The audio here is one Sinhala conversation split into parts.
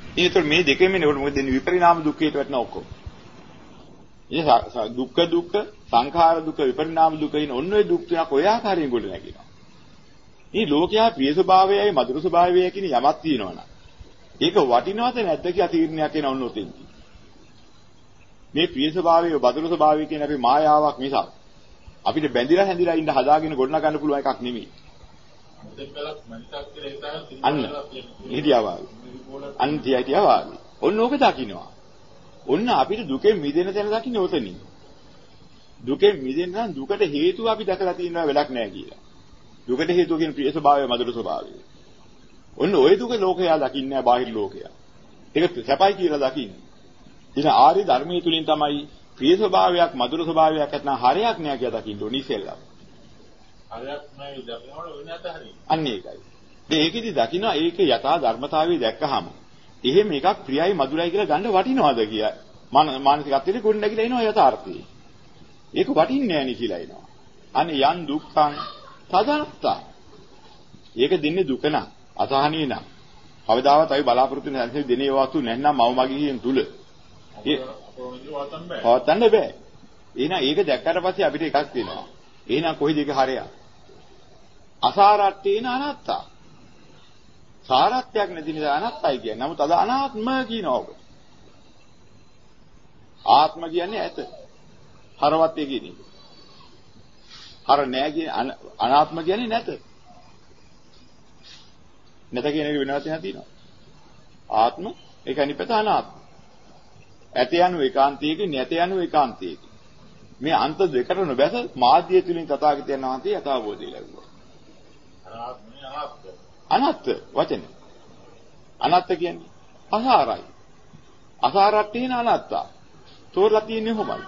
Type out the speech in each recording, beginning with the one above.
ඒතර මේ දෙකෙම නේ මොකද දෙන්නේ විපරිණාම දුක්ඛයට වැටෙන ඔක්කොම. දුක්ඛ දුක්ඛ සංඛාර දුක්ඛ විපරිණාම දුක්ඛ කියන ඔන්න ඔය දුක් තුනක් ඔය ආකාරයෙන් ගොඩ නැගිනවා. මේ ලෝකයා ප්‍රිය ස්වභාවයයි මధుර ස්වභාවයයි කියන යමක් තියෙනවනම් ඒක වටිනවද නැද්ද කියලා තීරණයක් එන ඔන්න ඔතෙන්. මේ ප්‍රිය ස්වභාවය මధుර ස්වභාවය කියන අපේ මායාවක් නිසා අපිට බැඳිලා හැඳිලා ඉන්න හදාගෙන ගොඩනගා ගන්න පුළුවන් එකක් නෙමෙයි. අන්න හිටියාවාගේ. අන්න හිටියාවාගේ. ඔන්න ඕක දකින්නවා. ඔන්න අපිට දුකෙන් මිදෙන තැන දකින්නේ ඔතනින්. දුකෙන් මිදෙන්න නම් දුකට හේතුව අපි දැකලා තියෙනවා වෙලක් නැහැ කියලා. දුකට හේතුව කියන ප්‍රිය ස්වභාවය මధుර ස්වභාවය. ඔන්න ওই දුක ලෝකයා දකින්නේ නැහැ බාහිර ලෝකයා. ඒක සැපයි කියලා දකින්නේ. ඉතින් ආර්ය ධර්මයේ තුලින් තමයි ප්‍රිය ස්වභාවයක් මధుර ස්වභාවයක් නැත්නම් හරයක් නෑ කියලා දකින්න ඕනි ඉස්සෙල්ලා. හරයක් නෑ දකින්නකොට ඔය නැත හරියි. අන්න ඒකයි. ඉතින් ඒකෙදි දකින්න ඒකේ යථා ධර්මතාවය දැක්කහම එහෙම එකක් ප්‍රියයි මధుරයි කියලා ගන්න වටිනවද කිය. මානසිකත්වයේ ගොඩ නැගිලා එනවා යථාර්ථය. ඒක වටින්නේ නෑනේ කියලා එනවා. අනේ යන් දුක්ඛං තදත්තා. ඒක දෙන්නේ දුක නා අසහනිය නා. කවදාවත් අපි බලාපොරොත්තු වෙන හැටි දෙනේ වස්තු නැත්නම් මව මගියෙන් තුල. පවත්තන්න බෑ. එහෙනම් ඒක දැක්කට පස්සේ අපිට එකක් තියෙනවා. එහෙනම් කොයිද ඒක හරයක්? අසාරට්ඨේන අනාත්තා. සාරත්වයක් නැති නිසා අනාත්තයි කියන්නේ. නමුත් අද අනාත්ම කියනවා ඔබ. ආත්ම කියන්නේ ඇත. හරවත් කියන්නේ. හර නෑ කියන්නේ අනාත්ම කියන්නේ නැත. නැත කියන එක වෙනවත් වෙනවා තියෙනවා. ආත්ම ඒක අනිපත අනාත්ම. ඇත යනු ඒකාන්තයක නැත යනු ඒකාන්තයක. මේ අන්ත දෙකට නොබැස මාධ්‍ය තුලින් තථාගතයන් වහන්සේ යථාබෝධය ලැබුවා. අනාත්ම වචන. අනාත්ම කියන්නේ අසාරයි. අසාරට්ඨේන අනාත්තා. තෝරලා තියෙන්නේ කොහොමද?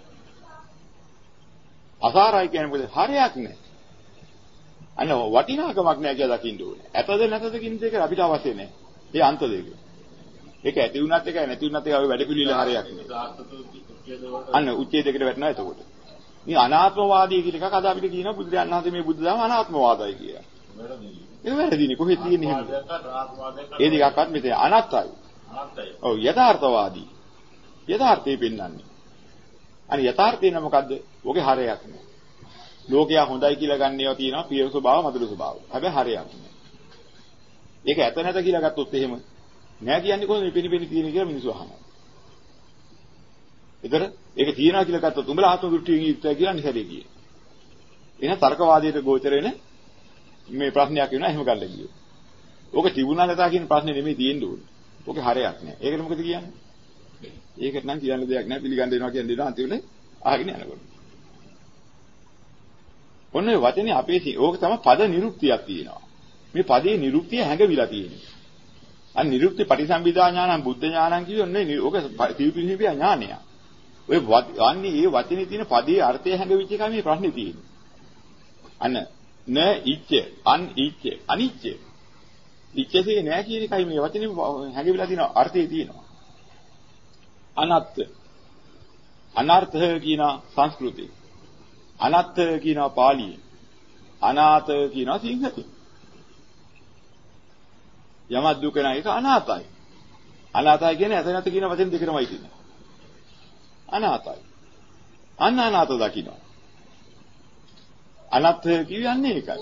අසාරයි කියන්නේ මොකද? හරයක් නැහැ. අන්න වටිනාකමක් නැහැ කියලා දකින්න ඕනේ. ඇතද නැතද කියන දෙක අපිට අවශ්‍ය නැහැ. ඒ අන්ත දෙක. ඒක ඇති වුණත් එකයි නැති වුණත් එකයි වැඩ පිළිවිල හරයක් නේ. අන්න උච්චේ දෙකට වැටෙනවා එතකොට. මේ අනාත්මවාදී කියන එකක් අද අපිට කියනවා බුදුරජාණන් වහන්සේ මේ බුද්ධ ධර්ම අනාත්මවාදයි කියලා. ඒක වැරදිනේ කොහෙද තියෙන්නේ එහෙම? ඒ දෙකක්වත් මෙතන අනාත්තයි. ඔව් යථාර්ථවාදී. යථාර්ථය පෙන්වන්නේ. අනේ යථාර්ථය නම් මොකද්ද? ඔගේ හරයක් නෑ. ලෝකයා හොඳයි කියලා ගන්න ඒවා තියෙනවා පිය ස්වභාව මధుර ස්වභාව. හැබැයි හරයක් නෑ. ඒක ඇත නැත කියලා ගත්තොත් එහෙම නෑ කියන්නේ කොහොමද මේ පිනිපිනි තියෙන කියලා මිනිස්සු අහනවා. ඒතර ඒක තියනවා කියලා ගත්තොත් උඹලා ආත්ම දෘෂ්ටියෙන් යුක්තයි කියලා නිසලේ කියේ. එහෙනම් තර්කවාදයට ගෝචර වෙන මේ ප්‍රශ්නයක් වෙනවා එහෙම ගන්න ගියෝ. ඕක තිබුණා නැතා කියන ප්‍රශ්නේ නෙමෙයි තියෙන්න ඕනේ. ඕකේ හරයක් නෑ. ඒකට මොකද කියන්නේ? ඒකට නම් කියන්න දෙයක් නෑ පිළිගන්න දෙනවා කියන දෙනවා අන්තිමට අහගෙන යනකොට. ඔන්න ඔය වචනේ අපේ ඕක තමයි පද නිරුක්තියක් තියෙනවා. මේ පදේ නිරුක්තිය හැඟවිලා තියෙනවා. අන්න නිරුක්ති පටිසම්භිදා ඥානං බුද්ධ ඥානං කියන්නේ ඕක තිවිපිලිහිපිය ඥානය. ඔය අන්නේ මේ වචනේ තියෙන පදේ අර්ථය හැඟවිච්ච එකයි මේ ප්‍රශ්නේ තියෙන්නේ. අන්න න ඉච්ඡ අන් ඉච්ඡ අනිච්ච. ඉච්ඡසේ නෑ කියන එකයි මේ වචනේ හැඟවිලා තියෙන අර්ථය තියෙනවා. අනත්ත් අනර්ථ කියන සංස්කෘතිය. අනත්ත් කියන පාලිය. අනාත කියන සිංහලෙන්. යමක් දුක නැහැ ඒක අනාතයි. අනාතයි කියන්නේ ඇත නැත කියන වචන දෙකමයි තියෙන්නේ. අනාතයි. අනාත දකින්න. අනත් කියන්නේ ඒකයි.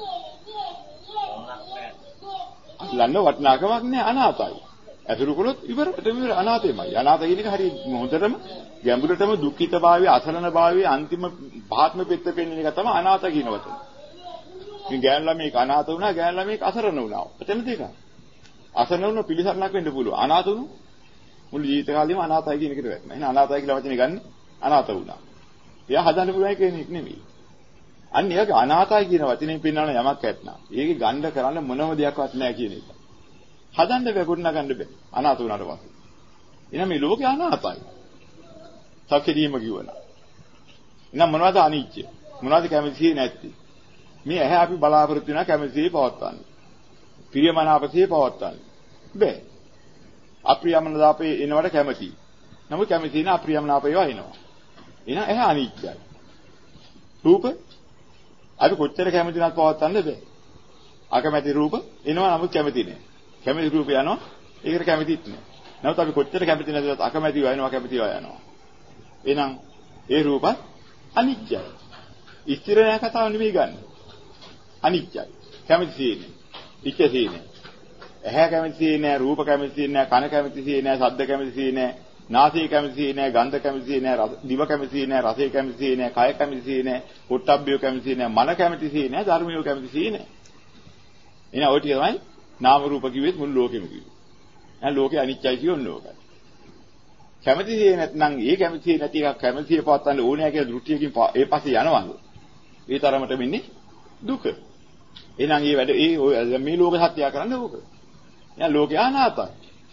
අල්ලන්න වටිනාකමක් නැහැ අනාතයි. අතුරු කළොත් ඉවරටම ඉවර අනාතෙමයි. අනාත කියන එක හරිය හොඳටම ගැඹුරටම දුක්ඛිත භාවය, අසරණ භාවය, අන්තිම භාත්ම පෙත්ත පෙන්වන එක තමයි අනාත කියන වචන. මේ ගෑන් ළමෙක් අනාත වුණා, ගෑන් ළමෙක් අසරණ වුණා. එතන දෙක. අසරණ වුණ පිළිසරණක් වෙන්න පුළුවන්. අනාත වුණු මුළු ජීවිත කාලෙම අනාතයි කියන එකට වැටෙනවා. එහෙනම් අනාතයි කියලා වචනේ ගන්න අනාත වුණා. එයා හදන්න පුළුවන් කෙනෙක් නෙමෙයි. අන්න ඒක අනාතයි කියන වචනේ පෙන්වන යමක් ඇත්නම්. ඒකේ ගන්න කරන්න මොනම දෙයක්වත් නැහැ කියන එක. හදන්න බෑ ගොඩනගන්න බෑ. අනාත වුණාට පස්සේ. එහෙනම් මේ ලෝකේ අනාතයි. සැකදීම කිව්වනා. එහෙනම් මොනවද අනිච්ච? මොනවද කැමතියි නැති? මේ ඇහැ අපි බලාපොරොත්තු වෙනා කැමතියි පවත්වන්නේ. ප්‍රියමනාපසේ පවත්වන්නේ. බෑ. අප්‍රියමනාපේ එනවට කැමතියි. නමුත් කැමති නැ අප්‍රියමනාපේ ඒවා එනවා. එහෙනම් ඇහැ අනිච්චයි. රූප අපි කොච්චර කැමති නැත් පවත්වන්න බෑ. අකමැති රූප එනවා නමුත් කැමති නෑ. කැමති රූප යනවා ඒකට කැමතිත් නෑ. නැවත අපි කොච්චර කැමති නැතිවත් අකමැතිව යනවා කැමතිව යනවා. එහෙනම් ඒ රූපත් අනිත්‍යයි. ස්ථිර නෑ කතාව නෙමෙයි ගන්න. අනිත්‍යයි. කැමති නෑ. ඉච්ඡේ නෑ. ඇහැ කැමති නෑ, රූප කැමති නෑ, කන කැමති නෑ, ශබ්ද කැමති නෑ, නාසය කැමති නෑ, ගන්ධ කැමති නෑ, දිව කැමති නෑ, රසය කැමති නෑ, කය කැමති නෑ, පොට්ටබ්බය කැමති නෑ, මන කැමති නෑ, ධර්මය කැමති නෑ. එහෙනම් ඔය ටික තමයි නාම රූප කිව්වෙත් මුළු ලෝකෙම කිව්වේ. එහෙනම් ලෝකේ අනිත්‍යයි කියන්නේ ඕකයි. කැමතිසියේ නැත්නම් ඒ කැමතිසියේ නැති එකක් කැමතිසියේ පවත්තන්න ඕනෑ කියලා දෘෂ්ටියකින් ඒ පස්සේ යනවලු. ඒ තරමට වෙන්නේ දුක. එහෙනම් මේ වැඩ මේ ලෝක සත්‍යය කරන්නේ ඕක. එහෙනම් ලෝකය අනාතයි.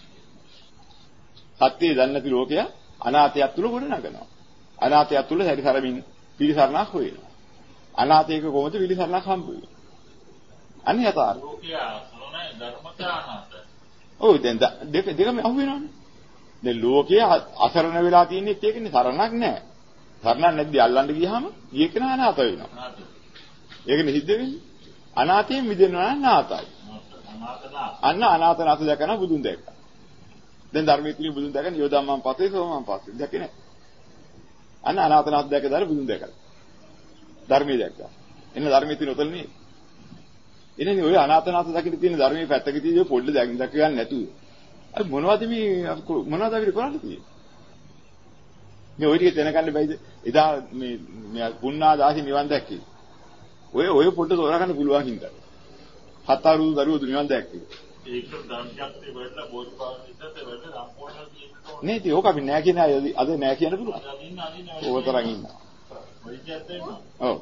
සත්‍යය දන්නේ නැති ලෝකය අනාතයක් තුල ගොඩ නගනවා. අනාතයක් තුල සැරිසරමින් පිළිසරණක් හොයනවා. අනාතයක කොහොමද පිළිසරණක් හම්බ වෙන්නේ? අනේ යථාර්ථය. ලෝකය සරණයි ධර්මතා අනාතයි. ඔව් දැන් දෙකම අහු වෙනවනේ. දැන් ලෝකයේ අසරණ වෙලා තියෙන්නේ ඒකනේ සරණක් නැහැ. සරණක් නැද්දී අල්ලන්න ගියාම ඊයක නාත වෙනවා. ඒකනේ සිද්ධ වෙන්නේ. අනාතයෙන් මිදෙනවා නම් නාතයි. අන්න අනාතනාත දැකන බුදුන් දැක්කා. දැන් ධර්මයේ තුලින් බුදුන් දැකන යෝධම්මන් පස්සේ සෝමන් පස්සේ දැකේ නැහැ. අන්න අනාතනාත දැකදාල බුදුන් දැකලා. ධර්මයේ දැක්කා. එන්න ධර්මයේ තියෙන උතල්නේ. එන්නේ ඔය අනාතනාත දකින්න තියෙන ධර්මයේ පැත්තක තියෙන පොඩ්ඩ දැක ගන්න නැතුව. අර මොනවද අපිට කරන්න තියෙන්නේ? මේ ඔය ටික දැනගන්න බැයිද? එදා මේ පුණ්ණාදාසි නිවන් දැක්කේ. ඔය පොඩ්ඩ තෝරා ගන්න පුළුවන් හින්දා. 7 අවුරුදු දරුවෝ නිවන් දැක්කේ. ඒක ධර්මයක්ේ වෙන්න බෝධිපාක්ෂ ඉස්සතේ වෙන්න සම්පූර්ණ තියෙනවා. නේ ඉතින් ඕක අපි නෑ කියන අය අද නෑ කියන්න පුළුවන්. ඕතරන් ඉන්නවා. ඔව්.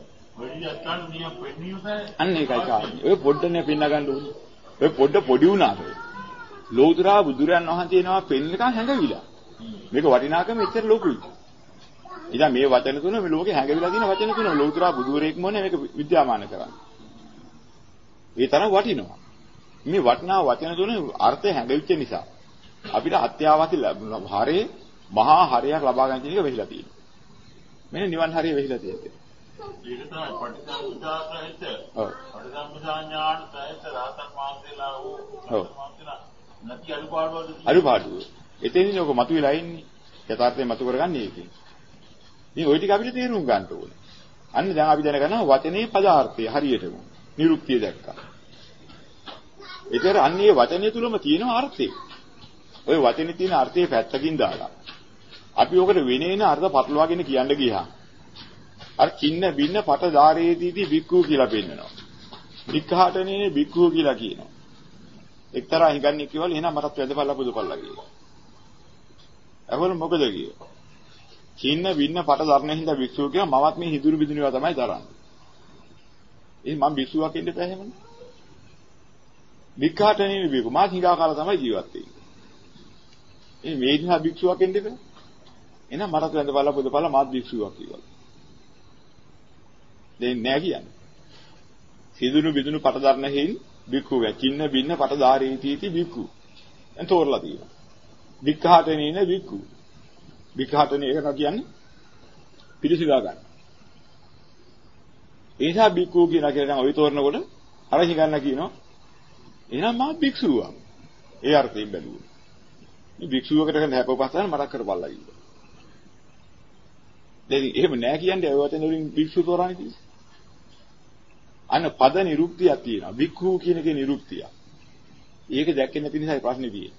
අන්න ඒකයි කාරණේ. ඔය පොඩ්ඩනේ පින්න ගන්න ඕනේ. ඔය පොඩි වුණාට ලෝතර බුදුරයන් වහන්සේ එනවා පෙන්නකන් හැඟවිලා. මේක වටිනාකම එච්චර ලොකුයි. ඉතින් මේ වචන තුන මේ ලෝකේ හැඟවිලා තියෙන වචන තුන ලෝතර බුදුරෙක් මොනේ මේක විද්‍යාමාන කරන්නේ. ඒ තරම් වටිනවා. මේ වටිනා වචන තුන අර්ථය හැඟවිච්ච නිසා අපිට අත්‍යවශ්‍ය හරේ මහා හරයක් ලබා ගන්න එක වෙහිලා තියෙනවා. මෙන්න නිවන් හරිය වෙහිලා තියෙන්නේ. ඒක තමයි පටිච්චසමුප්පාද සහිත. ඔව්. පටිච්චසමුප්පාද ඥාන සහිත රහතන් වහන්සේලා වූ නැති අඩුපාඩු. එතෙන්දී ඔක මතුවලා ඉන්නේ. යථාර්ථය මතු කරගන්නේ ඒකෙන්. ඉතින් ওই ටික අපිට තේරුම් ගන්න ඕනේ. අන්න දැන් අපි දැනගන්නවා වචනේ පදාර්ථය හරියටම. නිරුක්තිය දැක්කා. ඒතර අන්නේ වචනේ තුලම තියෙන අර්ථය. ওই වචනේ තියෙන අර්ථය පැත්තකින් දාලා අපි ඔකට වෙනේන අර්ථ පටලවාගෙන කියන්න ගියා. අර චින්න බින්න පට ධාරේදීති බික්ඛු කියලා පෙන්නනවා. වික්ඛාටනේ බික්ඛු කියලා කියනවා. එක්තරා හිඟන්නේ කිව්වල එහෙනම් මටත් වැදපල්ලා පුදුපල්ලා කියලා. එහෙනම් මොකද කියේ? චින්න බින්න පට ධර්ණ හින්දා භික්ෂුව කියනවා මමත් මේ හිදුරු බිදුනිවා තමයි දරන්නේ. මම භික්ෂුවක් ඉන්න බෑ එහෙමනේ. වික්ඛාටනේ බික්ඛු මා හිඟා කාලා තමයි ජීවත් වෙන්නේ. මේ දිහා භික්ෂුවක් ඉන්න බෑ. එහෙනම් මටත් වැදපල්ලා පුදුපල්ලා මාත් භික්ෂුවක් කියලා. දෙන්නේ නැහැ කියන්නේ. සිදුණු බිදුණු පට ධර්ණ හේින් බික්ඛු වේ. චින්න බින්න පට ධාරීතිති බික්ඛු. එන් තෝරලා තියෙනවා. වික්ඛාටනේන බික්ඛු. වික්ඛාටනේ ඒක කියන්නේ පිළිසිලා ගන්න. ඒ නිසා බික්ඛු කියන කියලා ඔය තෝරනකොට අර හිගන්න කියනවා. එහෙනම් මා භික්ෂුවක්. ඒ අර්ථයෙන් බැලුවා. මේ භික්ෂුවකට කරන හැපපස්සන මතක් කරපල්ලා කිව්වා. දැන් එහෙම නෑ කියන්නේ ඔය වචන වලින් භික්ෂු තෝරන්නේ කිව්වේ. අන්න පද නිරුක්තියක් තියෙනවා. භික්ඛු කියන එකේ නිරුක්තිය. ඒක දැක්කේ නැති නිසායි ප්‍රශ්නේ තියෙන්නේ.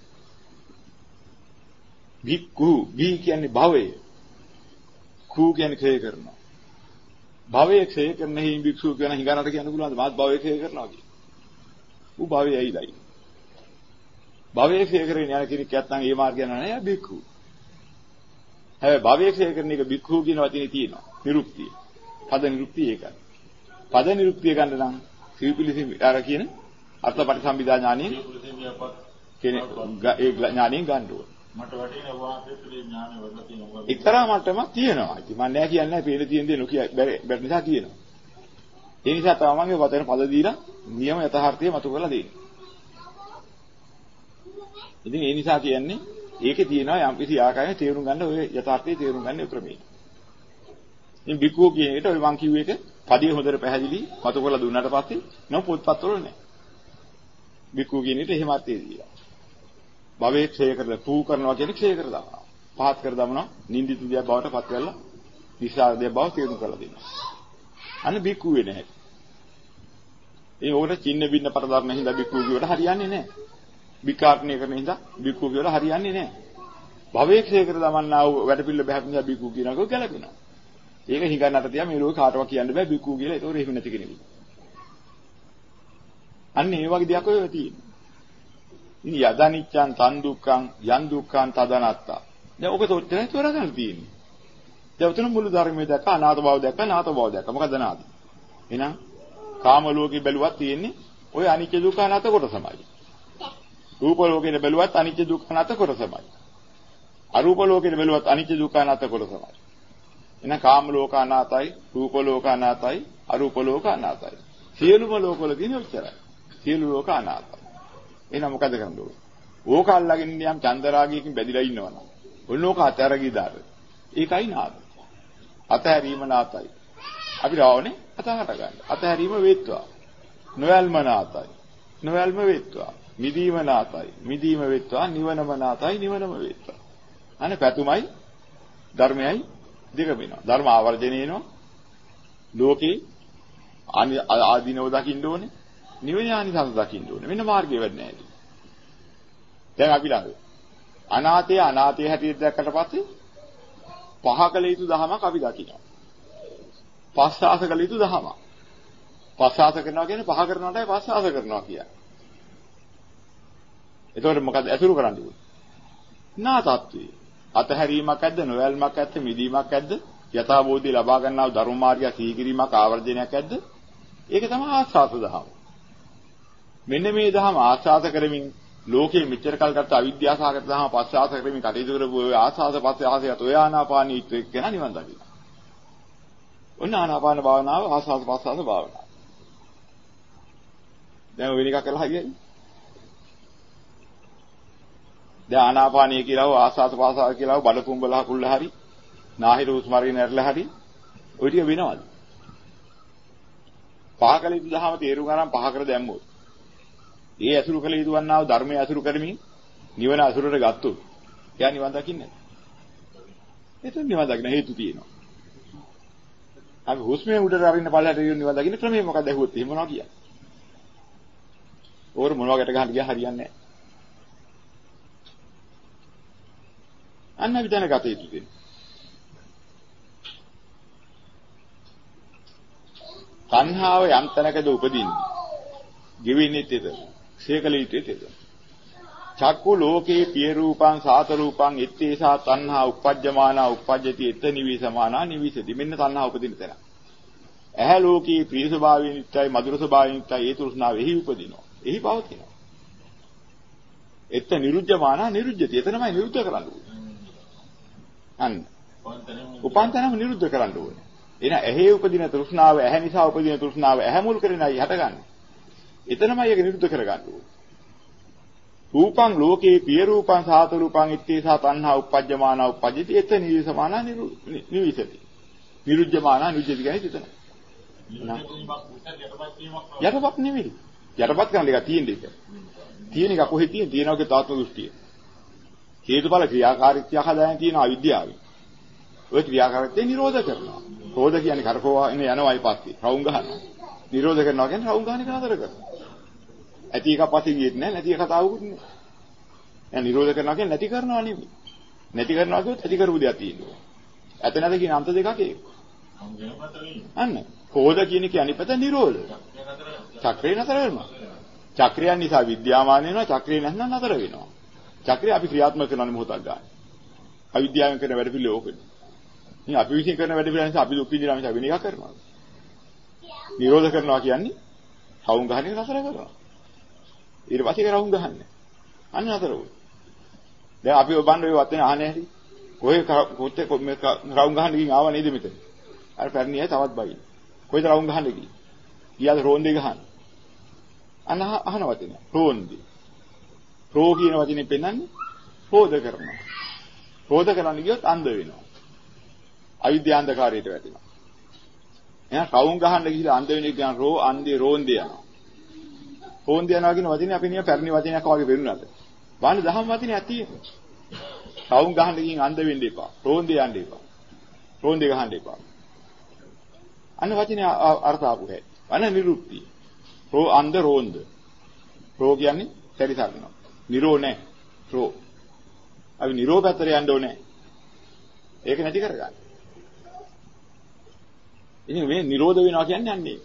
භික්ඛු භී කියන්නේ භවය. ඛු කියන්නේ ක්ෂය කරනවා. භවය ක්ෂය කරන හේින් භික්ෂු කියන හිඟනට කියන්න පුළුවන්ද මාත් භවය ක්ෂය කරනවා කියලා. ඌ භවය ඇයිලයි. භවය ක්ෂය කරගෙන යන කෙනෙක් නැත්නම් ඒ මාර්ගය යනවා නෑ භික්ඛු. හැබැයි භවය ක්ෂය කරන එක භික්ඛු කියන වචනේ තියෙනවා. නිරුක්තිය. පද නිරුක්තිය ඒකයි. පද නිරුක්තිය ගන්න නම් සිවිපිලිසි අර කියන අර්ථ පරිසම්පදා ඥානෙ කියන ඒ ඥානෙ ගන්න ඕන. මට වටින වාසයේ ඥානෙ වල තියෙනවා. එක්තරා මට්ටමක් තියෙනවා. ඉතින් මම නෑ කියන්නේ පේන තියෙන දේ නොකිය බැරි නිසා තියෙනවා. ඒ නිසා තමන්ගේ වචන පද දීලා නියම යථාර්ථය මතු කරලා දෙන්න. ඉතින් ඒ නිසා කියන්නේ ඒකේ තියෙනවා යම් කිසි ආකාරයක තේරුම් ගන්න ඔය යථාර්ථයේ තේරුම් ගන්න ක්‍රමය. ඉතින් බිකෝ කියන එකට ඔය මං කිව්ව එක පදිය හොඳට පැහැදිලි මතු කරලා දුන්නාට පස්සේ නම් පොත්පත් වල නෑ. බිකෝ කියන එකට එහෙම අර්ථය දීලා. භවයේ ක්ෂය කරලා පූ කරනවා කියන්නේ ක්ෂය කර දානවා. පහත් කර දානවා නින්දිත දෙයක් බවට පත් කරලා විශාල දෙයක් බව තේරුම් කරලා දෙනවා. අන්න බික්කු වෙන්නේ නැහැ. ඒ ඕකට චින්න බින්න පරදරන හින්දා බික්කු කියවට හරියන්නේ නැහැ. විකාරණය කරන හින්දා බික්කු කියවල හරියන්නේ නැහැ. භවයේ ක්ෂය කර දමන්නා වූ වැඩපිළිවෙල බහැපු නිසා බික්කු කියනකෝ ගැලපෙනවා. ඒක හිඟන්නට තියා මේ ලෝකේ කාටවත් කියන්න බෑ බික්කු කියලා. ඒතකොට එහෙම නැති කෙනෙක්. අන්න ඒ වගේ දෙයක් ඔය තියෙනවා. ඉතින් යදනිච්ඡං තන් දුක්ඛං යන් දුක්ඛං තදනත්තා. දැන් ඔක තොච්චරයි තොර ගන්න තියෙන්නේ. දැන් උතන මුළු ධර්මයේ දැක්ක අනාත බව දැක්ක නාත බව දැක්ක. මොකද නාත? එහෙනම් කාම ලෝකේ බැලුවත් තියෙන්නේ ඔය අනිත්‍ය දුක්ඛ අනාත කොටසමයි. රූප ලෝකේ බැලුවත් අනිත්‍ය දුක්ඛ අනාත කොටසමයි. අරූප ලෝකේ බැලුවත් අනිත්‍ය දුක්ඛ අනාත කොටසමයි. එහෙනම් කාම ලෝක අනාතයි, රූප ලෝක අනාතයි, අරූප ලෝක අනාතයි. සියලුම ලෝකවල තියෙන උච්චරයි. සියලු ලෝක අනාතයි. එහෙනම් මොකද කරන්න ඕනේ? ඕක අල්ලගෙන යම් චන්දරාගයකින් බැඳිලා ඉන්නවනම් ඔන්න ඕක අතහැරගී දාර. ඒකයි නාද. අතහැරීම නාතයි. අපි රාවනේ අතහට ගන්න. අතහැරීම වේත්වා. නොයල්ම නාතයි. නොයල්ම වේත්වා. මිදීම නාතයි. මිදීම වේත්වා. නිවනම නාතයි. නිවනම වේත්වා. අනේ පැතුමයි ධර්මයයි දෙක වෙනවා. ධර්ම ආවර්ජණය වෙනවා. ලෝකේ ආදීනව දකින්න ඕනේ. නිවන ආනිසංස දකින්න ඕනේ. වෙන මාර්ගය වෙන්නේ නැහැ. දැන් අපි ළඟ අනාතයේ හැටියට දැක්කට පස්සේ පහකල යුතු දහමක් අපි දකිනවා. පස්සාස කළ යුතු දහමක්. පස්සාස කරනවා කියන්නේ පහ කරනකොටයි පස්සාස කරනවා කියන්නේ. එතකොට මොකද ඇසුරු කරන්නේ? නාතත්වයේ අතහැරීමක් ඇද්ද, නොයල්මක් ඇද්ද, මිදීමක් ඇද්ද, යථාබෝධිය ලබා ගන්නා ධර්ම මාර්ගය සීගිරීමක් ආවර්ජනයක් ඇද්ද? ඒක තමයි ආස්වාද දහම. මෙන්න මේ දහම ආස්වාද කරමින් ලෝකයේ මෙච්චර කල් ගත අවිද්‍යාව සහගත දහම පස්සාස කරමින් කටයුතු කරපු ඔය ආස්වාද පස්සාසයත් ඔය ආනාපානීත් එක්ක යන නිවන් දකින්න. ඔන්න ආනාපාන භාවනාව ආස්වාද පස්සාස භාවනාව. දැන් වෙන එකක් කරලා හරියයි. දැන් ආනාපානිය කියලා ආස්වාද පස්සාස කියලා බඩකුඹලා කුල්ල හරි නාහිර උස්මරින් ඇරලා හරි ඔය ටික වෙනවද? පහකලිත දහම තේරුම් ගන්න පහ කර දැම්මොත් ඒ අසුරු කළ යුතු වන්නා වූ ධර්මයේ අසුරු කරමින් නිවන අසුරට ගත්තොත් එයා නිවන් දකින්නේ නැහැ. ඒතන නිවන් දකින්න හේතු තියෙනවා. අපි හුස්මේ උඩට අරින්න පළලට නිවන් දකින්න ක්‍රමය මොකක්ද ඇහුවොත් එහෙම මොනවා කියන්නේ? ඕර මොනවාකට ගහන්න ගියා හරියන්නේ නැහැ. අන්න විතන ගත යුතු දෙයක්. තණ්හාව යම් තැනකද උපදින්නේ. ගෙවෙන්නේ තෙද. ශේකලිතේද. චක්කු ලෝකේ පිය රූපං සාත රූපං ඉත්තේසා තණ්හා උපජ්ජමානා උපජ්ජති එත නිවිසමානා නිවිසති. මෙන්න තණ්හා උපදින තැන. ඇහැ ලෝකේ ප්‍රිය ස්වභාවයෙන් නිත්‍යයි මధుර ස්වභාවයෙන් නිත්‍යයි ඒ තෘෂ්ණාව එහි උපදිනවා. එහි පවතිනවා. එත නිරුද්ධමානා නිරුද්ධති. එතනමයි නිරුද්ධ කරන්න ඕනේ. අන්න. උපන්තනම නිරුද්ධ කරන්න ඕනේ. එන ඇහි උපදින තෘෂ්ණාව ඇහැ නිසා උපදින තෘෂ්ණාව ඇහැ මුල් කරගෙනයි හටගන්නේ. එතනමයි ඒක නිරුද්ධ කරගන්න ඕනේ. රූපං ලෝකේ පිය රූපං සාත රූපං ඉත්තේසා තණ්හා උපජ්ජමානා උපජ්ජති එත නිවිසමානා නිවිසති. නිරුද්ධමානා නිරුද්ධති කියන්නේ එතන. යටපත් නෙවෙයි. යටපත් කරන එක තියෙන එක. තියෙන එක කොහෙද තියෙන්නේ? තියෙනවගේ තාත්ම දෘෂ්ටිය. හේතුඵල ක්‍රියාකාරීත්වය හදාගෙන තියෙන අවිද්‍යාවෙන්. ඔය ක්‍රියාකාරීත්වය නිරෝධ කරනවා. රෝධ කියන්නේ කරකෝවා ඉන්නේ යනවායි පස්සේ. රවුම් ගහනවා. නිරෝධ කරනවා කියන්නේ රවුම් ගහන එක නතර කරනවා. ඇති එක පස්සේ ගියෙත් නැහැ නැති එක කතාවකුත් නෑ. දැන් නිරෝධ කරනවා කියන්නේ නැති කරනවා නෙමෙයි. නැති කරනවා කියොත් ඇති කරපු දෙයක් තියෙනවා. ඇත නැද කියන අන්ත දෙකක් ඒක. අන්න. රෝධ කියන එක අනිපත නිරෝධ. චක්‍රේ නතර වෙනවා. චක්‍රයන් නිසා විද්‍යාමාන වෙනවා. චක්‍රේ නැත්නම් නතර වෙනවා. චක්‍රය අපි ක්‍රියාත්මක කරන මොහොතක් ගන්න. අවිද්‍යාවෙන් කරන වැඩ පිළිවෙල ඕකනේ. ඉතින් අපි විශ්ින් කරන වැඩ පිළිවෙල නිසා අපි දුක් විඳිනා නිසා වෙන එකක් කරනවා. නිරෝධ කරනවා කියන්නේ රවුම් ගහන එක නතර කරනවා. ඊට පස්සේ ඒක රවුම් ගහන්නේ. අන්න නතර වුණා. දැන් අපි ඔය බණ්ඩේ වත්තේ අහන්නේ හැටි. කොහේ කොත්තේ මේ රවුම් ගහන්න ගිහින් ආව නේද මෙතන? අර පැරණියයි තවත් බයි. කොහෙද රවුම් ගහන්න ගියේ? ගියාද රෝන්දේ ගහන්න? අන්න අහනවා තියෙන. රෝන්දේ. රෝ කියන වචනේ පෙන්නන්නේ රෝධ කරනවා. රෝධ කරන්න ගියොත් අන්ධ වෙනවා. අවිද්‍යාන්ධකාරයට වැටෙනවා. එහෙනම් රවුම් ගහන්න ගිහිලා අන්ධ වෙන එක කියන රෝ අන්ධේ රෝන්දේ යනවා. රෝන්දේ යනවා කියන වචනේ අපි නිය පැරණි වචනයක් වගේ වෙනුනද? බාන දහම් වචනයක් තියෙනවා. සවුන් ගහන්න ගින් අන්ධ වෙන්න එපා. රෝන්දේ යන්න එපා. රෝන්දේ ගහන්න එපා. අන්න වචනේ අර්ථ ආපු හැටි. අන්න නිරුක්තිය. අන්ධ රෝන්ද. රෝ කියන්නේ පරිසරනවා. නිරෝ නැහැ. රෝ. අපි නිරෝ පැත්තට යන්න ඕනේ. ඒක නැති කරගන්න. ඉතින් මේ නිරෝධ වෙනවා කියන්නේ යන්නේ.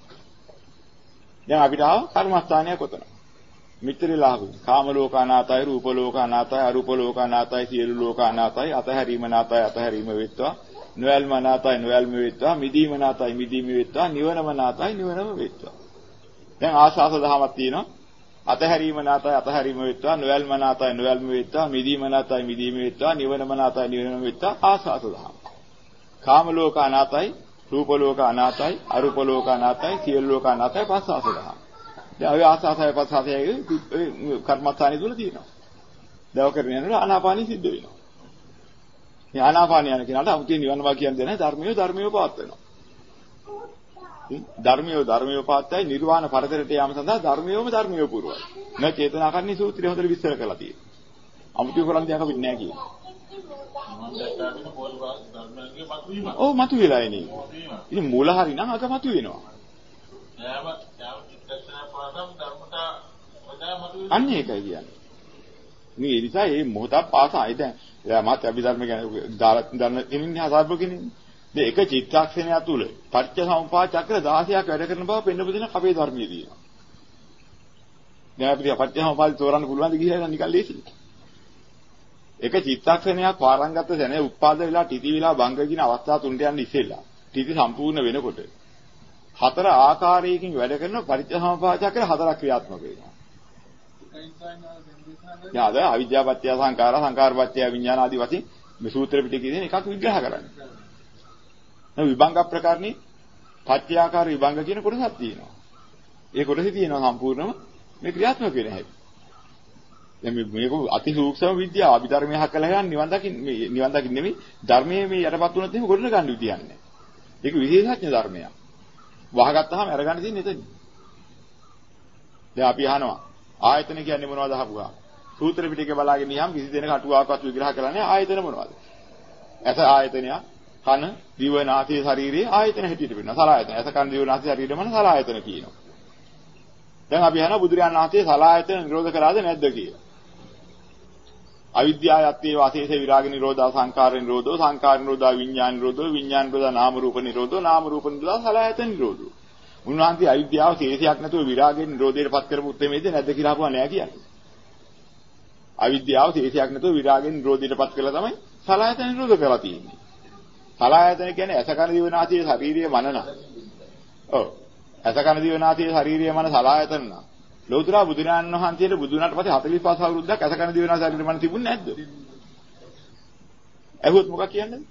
දැන් අපිට ආව කර්මස්ථානය කොතන? මිත්‍රි ලාභ. කාම ලෝක අනාතයි, රූප ලෝක අනාතයි, අරූප ලෝක අනාතයි, සියලු ලෝක අනාතයි, අතහැරීම අනාතයි, අතහැරීම වෙත්වා, නොයල්ම අනාතයි, නොයල්ම වෙත්වා, මිදීම අනාතයි, මිදීම වෙත්වා, නිවනම අනාතයි, නිවනම වෙත්වා. දැන් ආසාස දහමක් තියෙනවා. අතහැරීම අනාතයි, අතහැරීම වෙත්වා, නොයල්ම අනාතයි, නොයල්ම වෙත්වා, මිදීම අනාතයි, මිදීම වෙත්වා, නිවනම අනාතයි, නිවනම වෙත්වා ආසාස දහම. කාම ලෝක අනාතයි, රූප ලෝක අනාතයි, අරූප ලෝක අනාතයි, සියලු ලෝක අනාතයි පස්සාස දහම. දැන් ඔය ආසාසය පස්සාසය කර්මස්ථානයේ තුල තියෙනවා. දව කරගෙන යනකොට ආනාපානිය සිද්ධ වෙනවා. මේ ආනාපානිය යන කෙනාට අමුතිය නිවන වා කියන්නේ නැහැ. ධර්මියෝ පාත් වෙනවා. ධර්මියෝ පාත්තයි නිර්වාණ පරතරයට යාම සඳහා ධර්මියෝ පුරවයි. මේ චේතනාකරණී සූත්‍රය හොඳට විස්තර කරලා තියෙනවා. අමුතිය කරන් දෙයක් අපිට නැහැ කියන්නේ. ඔව් මතුවෙලා එන්නේ. ඉතින් මූල හරි නම් අග මතුවෙනවා. අන්න ඒකයි කියන්නේ. මේ ඒ නිසා මේ මොහොතක් පාසායි දැන් මාත් අභිධර්ම ගැන දන්න කෙනින්නේ අසාධ්‍ය කෙනින්නේ. මේ එක චිත්තක්ෂණය තුළ පටිච්චසමුප්පාද චක්‍ර 16ක් වැඩ කරන බව පෙන්වපු දෙන අපේ ධර්මයේ තියෙනවා. දැන් අපිට පටිච්චසමුප්පාද තෝරන්න පුළුවන් ද කියලා නිකන් ලේසියි. එක චිත්තක්ෂණයක් පාරංගත දැනේ උත්පාද වෙලා ටිති වෙලා භංග කියන අවස්ථා තුනට යන්න ඉස්සෙල්ලා ටිති සම්පූර්ණ වෙනකොට හතර ආකාරයකින් වැඩ කරන පටිච්චසමුප්පාද චක්‍ර හතරක් ක්‍රියාත්මක වෙනවා. යාද අවිද්‍යාව පත්‍ය සංඛාර සංඛාර පත්‍ය විඥාන ආදී වශයෙන් මේ සූත්‍ර පිටකයේ තියෙන එකක් විග්‍රහ කරන්නේ. දැන් විභංග ප්‍රකාරණේ පත්‍යාකාර විභංග කියන කොටසක් තියෙනවා. ඒ කොටසේ තියෙනවා සම්පූර්ණම මේ ක්‍රියාත්මක වෙන හැටි. දැන් මේක අති සූක්ෂම විද්‍යාව අභිධර්මයේ හකලා යන නිවන් දකින්න නෙමෙයි ධර්මයේ මේ යටපත් වුණොත් එහෙම ගොඩන ගන්න විදියක් නැහැ. ඒක විශේෂඥ ධර්මයක්. වහගත්තාම අරගන්න තියෙන්නේ එතන. දැන් අපි අහනවා ආයතන කියන්නේ මොනවද අහපුවා? සූත්‍ර පිටකේ බලාගෙන ගියාම කිසි දෙයක අටුවාවක්වත් විග්‍රහ කරලා නැහැ ආයතන මොනවද? ඇස ආයතනය, කන, දිව, නාසය, ශරීරයේ ආයතන හැටියට වෙනවා. සලආයතන. ඇස, කන, දිව, නාසය, ශරීරය මන සලආයතන කියනවා. දැන් අපි අහනවා බුදුරජාණන් වහන්සේ සලආයතන නිරෝධ කරාද නැද්ද කියලා. අවිද්‍යාවත්තේ වාසේස විරාග නිරෝධා සංඛාර නිරෝධෝ සංඛාර නිරෝධා විඥාන නිරෝධෝ විඥාන නිරෝධා නාම රූප නිරෝධෝ නාම රූප නිරෝධා සලආයතන නිරෝධෝ. උන්වහන්සේ අවිද්‍යාව ශේෂයක් නැතුව විරාගයෙන් නිරෝධයටපත් කරපු උත්මේද නැද්ද කියලා අහපුවා නෑ කියන්නේ. අවිද්‍යාව ශේෂයක් නැතුව විරාගයෙන් නිරෝධයටපත් කළා තමයි සලආයතන නිරෝධ කරලා තියෙන්නේ. සලආයතන කියන්නේ ඇස කන දිව නාසය ශරීරයේ මනන. ඔව්. ඇස කන දිව නාසය ශරීරයේ මන සලආයතන නා. ලෞතර බුදුරජාණන් වහන්සේට බුදු වුණාට පස්සේ 45 අවුරුද්දක් ඇස කන දිව නාසය ශරීරයේ මන තිබුණේ නැද්ද? ඇහුවොත් මොකක් කියන්නේ?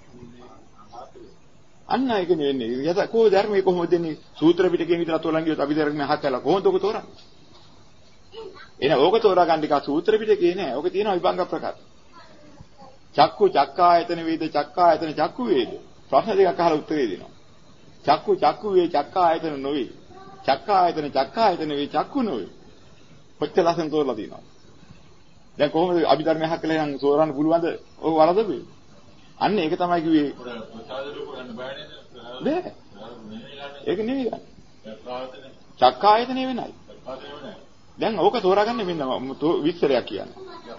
අන්න ඒක නෙවෙන්නේ. යත කෝ ධර්මයේ කොහොමද දෙන්නේ? සූත්‍ර පිටකයෙන් විතර තෝරන් ගියොත් අපි ධර්මයේ හත්කලා කොහොමද ඔක තෝරන්නේ? එන ඕක තෝරා ගන්න එක සූත්‍ර පිටකේ නෑ. ඕක තියෙනවා විභංග ප්‍රකාර. චක්කු චක්කායතන වේද චක්කායතන චක්කු වේද. ප්‍රශ්න දෙකක් අහලා උත්තරේ දෙනවා. චක්කු වේ චක්කායතන නොවේ. චක්කායතන වේ චක්කු නොවේ. කොච්චර ලස්සන තෝරලා තියෙනවා. දැන් කොහොමද අභිධර්මයේ හක්කලා නම් තෝරන්න පුළුවන්ද? ඔය වරදද? අන්න ඒක තමයි කිව්වේ. බෑ. ඒක නෙවෙයි. චක්කායතනෙ වෙනයි. දැන් ඕක තෝරාගන්න මෙන්න විස්තරයක් කියන්නේ.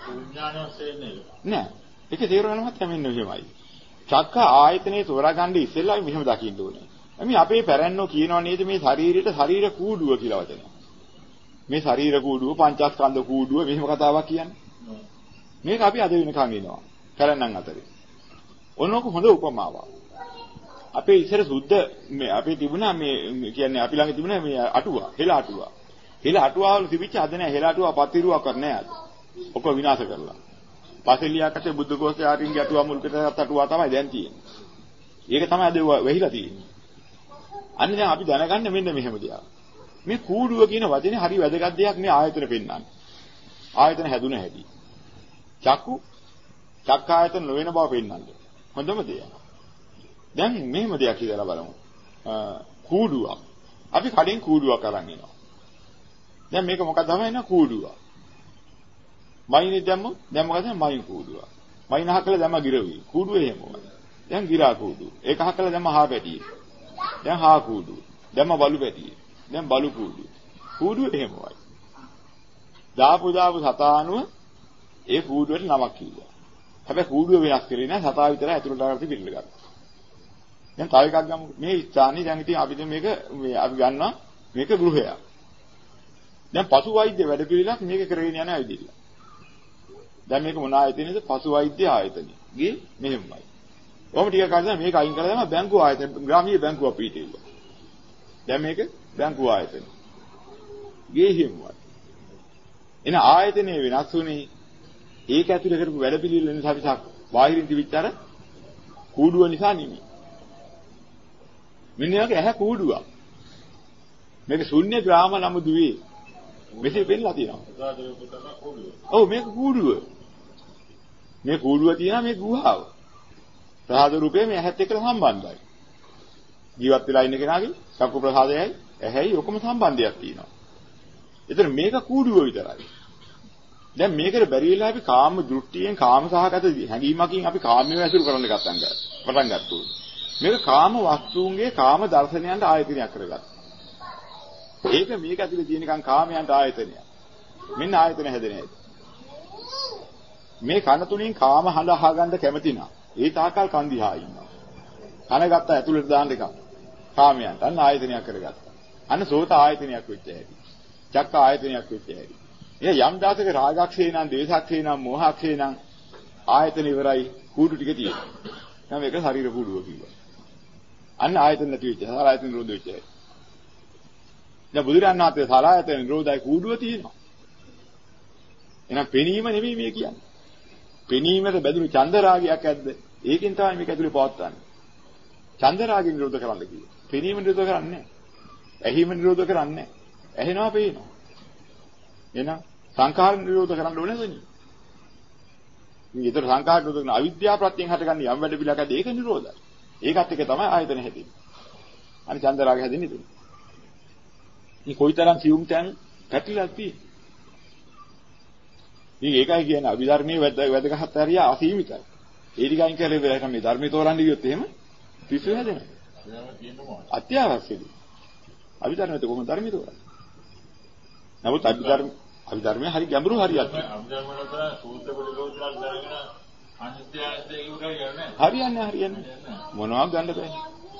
නෑ. ඒක තේරුණාම තමයි මෙන්න මෙහෙමයි. චක්ක ආයතනේ තෝරාගන්න ඉස්සෙල්ලා මෙහෙම දකින්න ඕනේ. අපි අපේ පැරැන්නෝ කියනවා නේද මේ ශරීරයට ශරීර කූඩුව කියලා වචනය. මේ ශරීර කූඩුව පංචස්කන්ධ කූඩුව මෙහෙම කතාවක් කියන්නේ. මේක අපි අද වෙනකන් ඉනවා. පැරැන්නන් අතරේ. ඔන්නෝක හොඳ උපමාවක්. අපේ ඉස්සර සුද්ධ මේ අපේ තිබුණා මේ කියන්නේ අපි ළඟ තිබුණා මේ අටුවා, හෙළ අටුවා. හෙළ අටුවාවල තිබිච්ච අද නෑ හෙළ අටුවා පතිරුවක්වත් නෑ අද. ඔක විනාශ කරලා. පසෙලියාකසේ බුද්ධ ඝෝෂය ආරින්ගේ අටුවා මුල් කරගත් අටුවා තමයි දැන් තියෙන්නේ. ඒක තමයි අද වෙහිලා තියෙන්නේ. අන්න දැන් අපි දැනගන්න මෙන්න මෙහෙම දෙයක්. මේ කූඩුව කියන වචනේ හරි වැදගත් දෙයක් මේ ආයතන පෙන්නන්නේ. ආයතන හැදුන හැටි. චක්කායතන නොවන බව පෙන්නන්නේ. හොඳම දෙයක්. දැන් මෙහෙම දෙයක් කියලා බලමු. කූඩුවක්. අපි කඩෙන් කූඩුවක් අරන් එනවා. දැන් මේක මොකක්ද තමයි නා කූඩුවක්. මයිනේ දැම්මොත් දැන් මොකද මයින් කූඩුව. මයින් අහකලා දැම්ම ගිරවි. කූඩුව එහෙමයි. දැන් ගිරා කූඩුව. ඒක අහකලා දැම්ම හා පැටිය. දැන් හා කූඩුව. දැම්ම බලු පැටිය. දැන් බලු කූඩුව. කූඩුව එහෙමයි. දාපු සතානුව ඒ කූඩුවට නමක් කිව්වා. හැබැයි කූඩුව වෙනස් කරේ නෑ සතා විතරයි ඇතුළට ආවර්ති පිළිල ගත්තා. දැන් තව එකක් ගමු. මේ ස්ථානේ දැන් ඉතින් අපිට මේක අපි ගන්නවා මේක ගෘහයක්. දැන් පසු වෛද්‍ය වැඩ පිළිලක් මේක කරගෙන යන ඇවිදින්න. දැන් මේක මොන ආයතනයේද? පසු වෛද්‍ය ආයතනය. ගේ මෙහෙමයි. ඔහොම ටික කාලෙක මේක අයින් කරලා තමයි බැංකුව ආයතන ග්‍රාමීය බැංකුව අපිට ඉල්ලුවා. දැන් මේක බැංකුව ආයතන. ගේ හිමුවා. එන ආයතනයේ වෙනස් වුණේ ඒක ඇතුලේ කරපු වැඩ පිළිවෙල නිසා මිසක් බාහිරින් තිබිච්ච අර කූඩුව නිසා නෙමෙයි. මෙන්න යක ඇහැ කූඩුවක්. මේක ශුන්‍ය ග්‍රාම නම දුවේ. මෙසේ පෙන්නලා තියෙනවා. ඔව් මේක කූඩුව. මේ කූඩුව තියෙනවා මේ ගුහාව. ප්‍රසාද රූපේ මේ ඇහත් එක්ක සම්බන්ධයි. ජීවත් වෙලා ඉන්න කෙනාගේ චක්කු ප්‍රසාදයයි ඇහැයි ඔකම සම්බන්ධයක් තියෙනවා. ඒතර මේක කූඩුව විතරයි. දැන් මේකට බැරි වෙලා අපි කාම දෘෂ්ටියෙන් කාම සහගත හැඟීමකින් අපි කාමයේ ඇසුරු කරන්න පටන් ගත්තා. මේක කාම වස්තුන්ගේ කාම දර්ශනයන්ට ආයතනයක් කරගත්තා. ඒක මේක ඇතුලේ තියෙන නිකන් කාමයන්ට ආයතනයක්. මෙන්න ආයතන හැදෙන හැටි. මේ කන තුنين කාම හඬ අහගන්න කැමති නා. ඒ තාකල් කන් දිහා ඉන්නවා. කන ගත්ත ඇතුලට දාන්න එක. කාමයන්ට අන්න ආයතනයක් කරගත්තා. අන්න සෝත ආයතනයක් වෙච්ච හැටි. චක්ක ආයතනයක් වෙච්ච හැටි. ඒ යම් දාසක රාගක්ෂේ නම්, ද්වේෂක්ෂේ නම්, මෝහක්ෂේ නම් ආයතන ඉවරයි කූඩු ටික තියෙනවා. දැන් මේක ශරීර කූඩුව කිව්වා. අන්න ආයතන නැති වෙච්ච. ආයතන නිරෝධ වෙච්ච හැටි. දැන් බුදුරජාණන් වහන්සේ සලායතන නිරෝධයි කූඩුව තියෙනවා. එහෙනම් පෙනීම නෙමෙයි මේ කියන්නේ. පෙනීමට බැඳුණු චන්දරාගයක් ඇද්ද? ඒකෙන් තමයි මේක ඇතුලේ පවත්වන්නේ. චන්දරාගය නිරෝධ කරන්න කිව්වා. පෙනීම නිරෝධ කරන්නේ නැහැ. ඇහිම නිරෝධ කරන්නේ නැහැ. ඇහෙනවා පේනවා. එහෙනම් සංඛාර නිරෝධ කරන්න ඕනේ නේද? මේ ඊතර සංඛාර නිරෝධ කරන අවිද්‍යාව ප්‍රත්‍යයෙන් හටගන්නේ යම් වැඩ පිළිලකද ඒක නිරෝධයි. ඒකත් එක තමයි ආයතන හැදෙන්නේ. අනිත් චන්දරාගය හැදෙන්නේ ඒක. මේ කොයිතරම් සියුම් තැන් පැතිලා තියෙන්නේ. ඉතින් ඒකයි කියන්නේ අභිධර්මයේ වැදගත් හරිය අසීමිතයි. ඒ ටික අයින් කරලා ඉවරයි නම් මේ ධර්මයේ තෝරන්න ගියොත් එහෙම පිස්සු හැදෙනවා. අත්‍යවශ්‍යයි. අභිධර්මයේ කොහොමද ධර්මයේ තෝරන්නේ? නමුත් අභිධර්මයේ හරි ගැඹුරු හරියක් තියෙනවා. අභිධර්මවල සූත්‍ර පිළිගොඩක් දාගෙන අනිත්‍යයන්ට ඒක හරියන්නේ මොනවා ගන්න බෑ.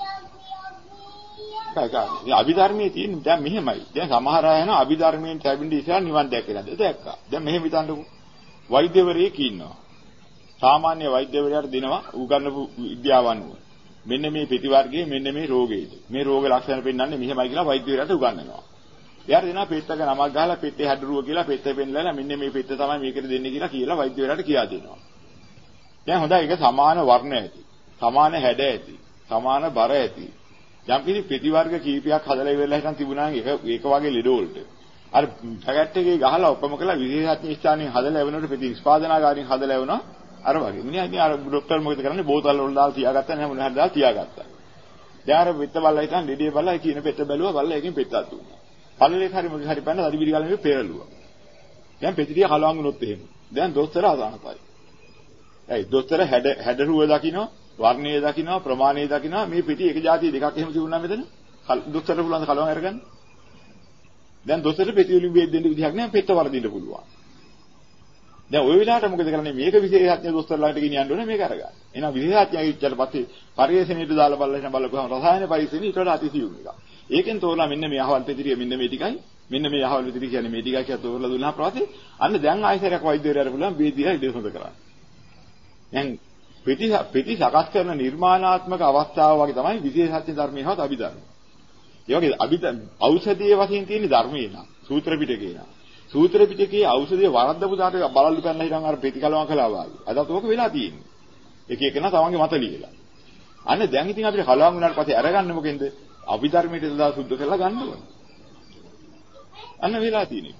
මේ අභිධර්මයේ තියෙන දැන් මෙහෙමයි. දැන් සමහර අය යනවා අභිධර්මයෙන් ලැබෙන්න ඉස්සෙල්ලා නිවන් දැක්කේ නැද්ද? දැක්කා. දැන් මෙහෙම හිතන්නකෝ. වෛද්‍යවරයෙක් ඉන්නවා. සාමාන්‍ය වෛද්‍යවරයාට දෙනවා උගන්වපු විද්‍යාව අනුව. මෙන්න මේ පෙති වර්ගයේ මෙන්න මේ රෝගයද. මේ රෝග ලක්ෂණ පෙන්වන්නේ මෙහෙමයි කියලා වෛද්‍යවරයාට උගන්වනවා. එයාට දෙනවා පෙත්තක නමක් ගහලා පෙත්තේ හැඩරුව කියලා පෙත්ත පෙන්වලා මෙන්න මේ පෙත්ත තමයි මේකට දෙන්නේ කියලා වෛද්‍යවරයාට කියා දෙනවා. දැන් හොඳයි ඒක සමාන වර්ණ ඇති. සමාන හැඩ ඇති. සමාන බර ඇති. යම් කිසි පෙති වර්ග කීපයක් හදලා ඉවරලා හිටන් තිබුණා නම් ඒක වගේ ලෙඩ වලට. අර පැකට් එකේ ගහලා ඔක්කොම කළා විශේෂඥ ස්ථානයෙන් හදලා එවනකොට පෙති නිෂ්පාදනාගාරයෙන් හදලා එවනවා. අර වගේ. මිනිහා ඉතින් අර ડોක්ටර් මොකද කරන්නේ බෝතල් වල දාලා තියාගත්තා නේ මොන හරි දාලා තියාගත්තා. දැන් අර පෙත්ත බලලා හිටන් ඩෙඩිය බලලා කියන පෙත්ත බැලුවා බලලා එකකින් පෙත්තක් දුන්නා. පල්ලෙක හරි මොකද හරි පැන්න අදිවිලි ගාලා මේ පෙරළුවා. දැන් පෙතිරිය කලවම් වුණොත් එහෙම. දැන් දොස්තර අසහනයි. ඇයි දොස්තර හැඩරුව දකින්න වර්ණයේ දකින්න ප්‍රමාණයේ දකින්න මේ පිටි එක જાතිය දෙකක් එහෙම තිබුණා මෙතන දොස්තරට පුළුවන් කලවම් අරගන්න. දැන් දොස්තරට පෙති වලින් බෙහෙත් දෙන්න විදිහක් නැහැ පෙත්ත වර්ධින්න පුළුවන්. දැන් ওই වෙලාවට මොකද කරන්නේ මේක විශේෂඥ දොස්තරලාට ගෙනියන්න ඕනේ මේක අරගන්න. එහෙනම් විශේෂඥයෙක් ඉච්චට පස්සේ පරිශීලනයට දාලා බලලා ඉන්න බලපුවම රසායන පරිශීලනය ඊට වඩා අතිසියුම් එකක්. ඒකෙන් තෝරලා මෙන්න මේ අහවල් පෙතිරිය මෙන්න මේ ටිකයි මෙන්න මේ අහවල් පෙතිරිය කියන්නේ මේ ටිකයි කියලා තෝරලා දුන්නා ප්‍රවාසී අන්න දැන් ආයතරයක් වෛද්‍යවරයාට පුළුවන් බෙහෙත් ඉඩ හොඳ කරන්න. දැන් පිටි සකස් කරන නිර්මාණාත්මක අවස්ථාව වගේ තමයි විශේෂඥ ධර්මයේ හවත් අභිධර්ම. ඒ වගේ ඖෂධීය වශයෙන් තියෙන ධර්මයේ නා සූත්‍ර පිටකේ නා. සූත්‍ර පිටකේ ඖෂධීය වරද්දපු දාට බලල්ලු පැනලා හිටන් අර පෙති කලවම් කළා වගේ. අදත් ඕක වෙලා තියෙන්නේ. එක එකනා තමන්ගේ මත ලියලා. අන්න දැන් ඉතින් අපිට කලවම් වුණාට පස්සේ අරගන්න මොකෙන්ද? අභිධර්මයට දාලා සුද්ධ කරලා ගන්න ඕනේ. අන්න වෙලා තියෙන්නේ.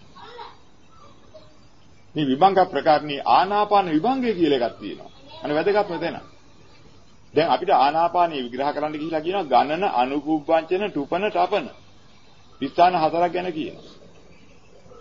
මේ විභංග ප්‍රකාරණී ආනාපාන විභංගය කියලා එකක් තියෙනවා. අනේ වැදගත්ම තැන. දැන් අපිට ආනාපානිය විග්‍රහ කරන්න ගිහිලා කියනවා ගණන අනුකුබ්බංචන ටුපන තපන. ස්ථාන හතරක් ගැන කියනවා.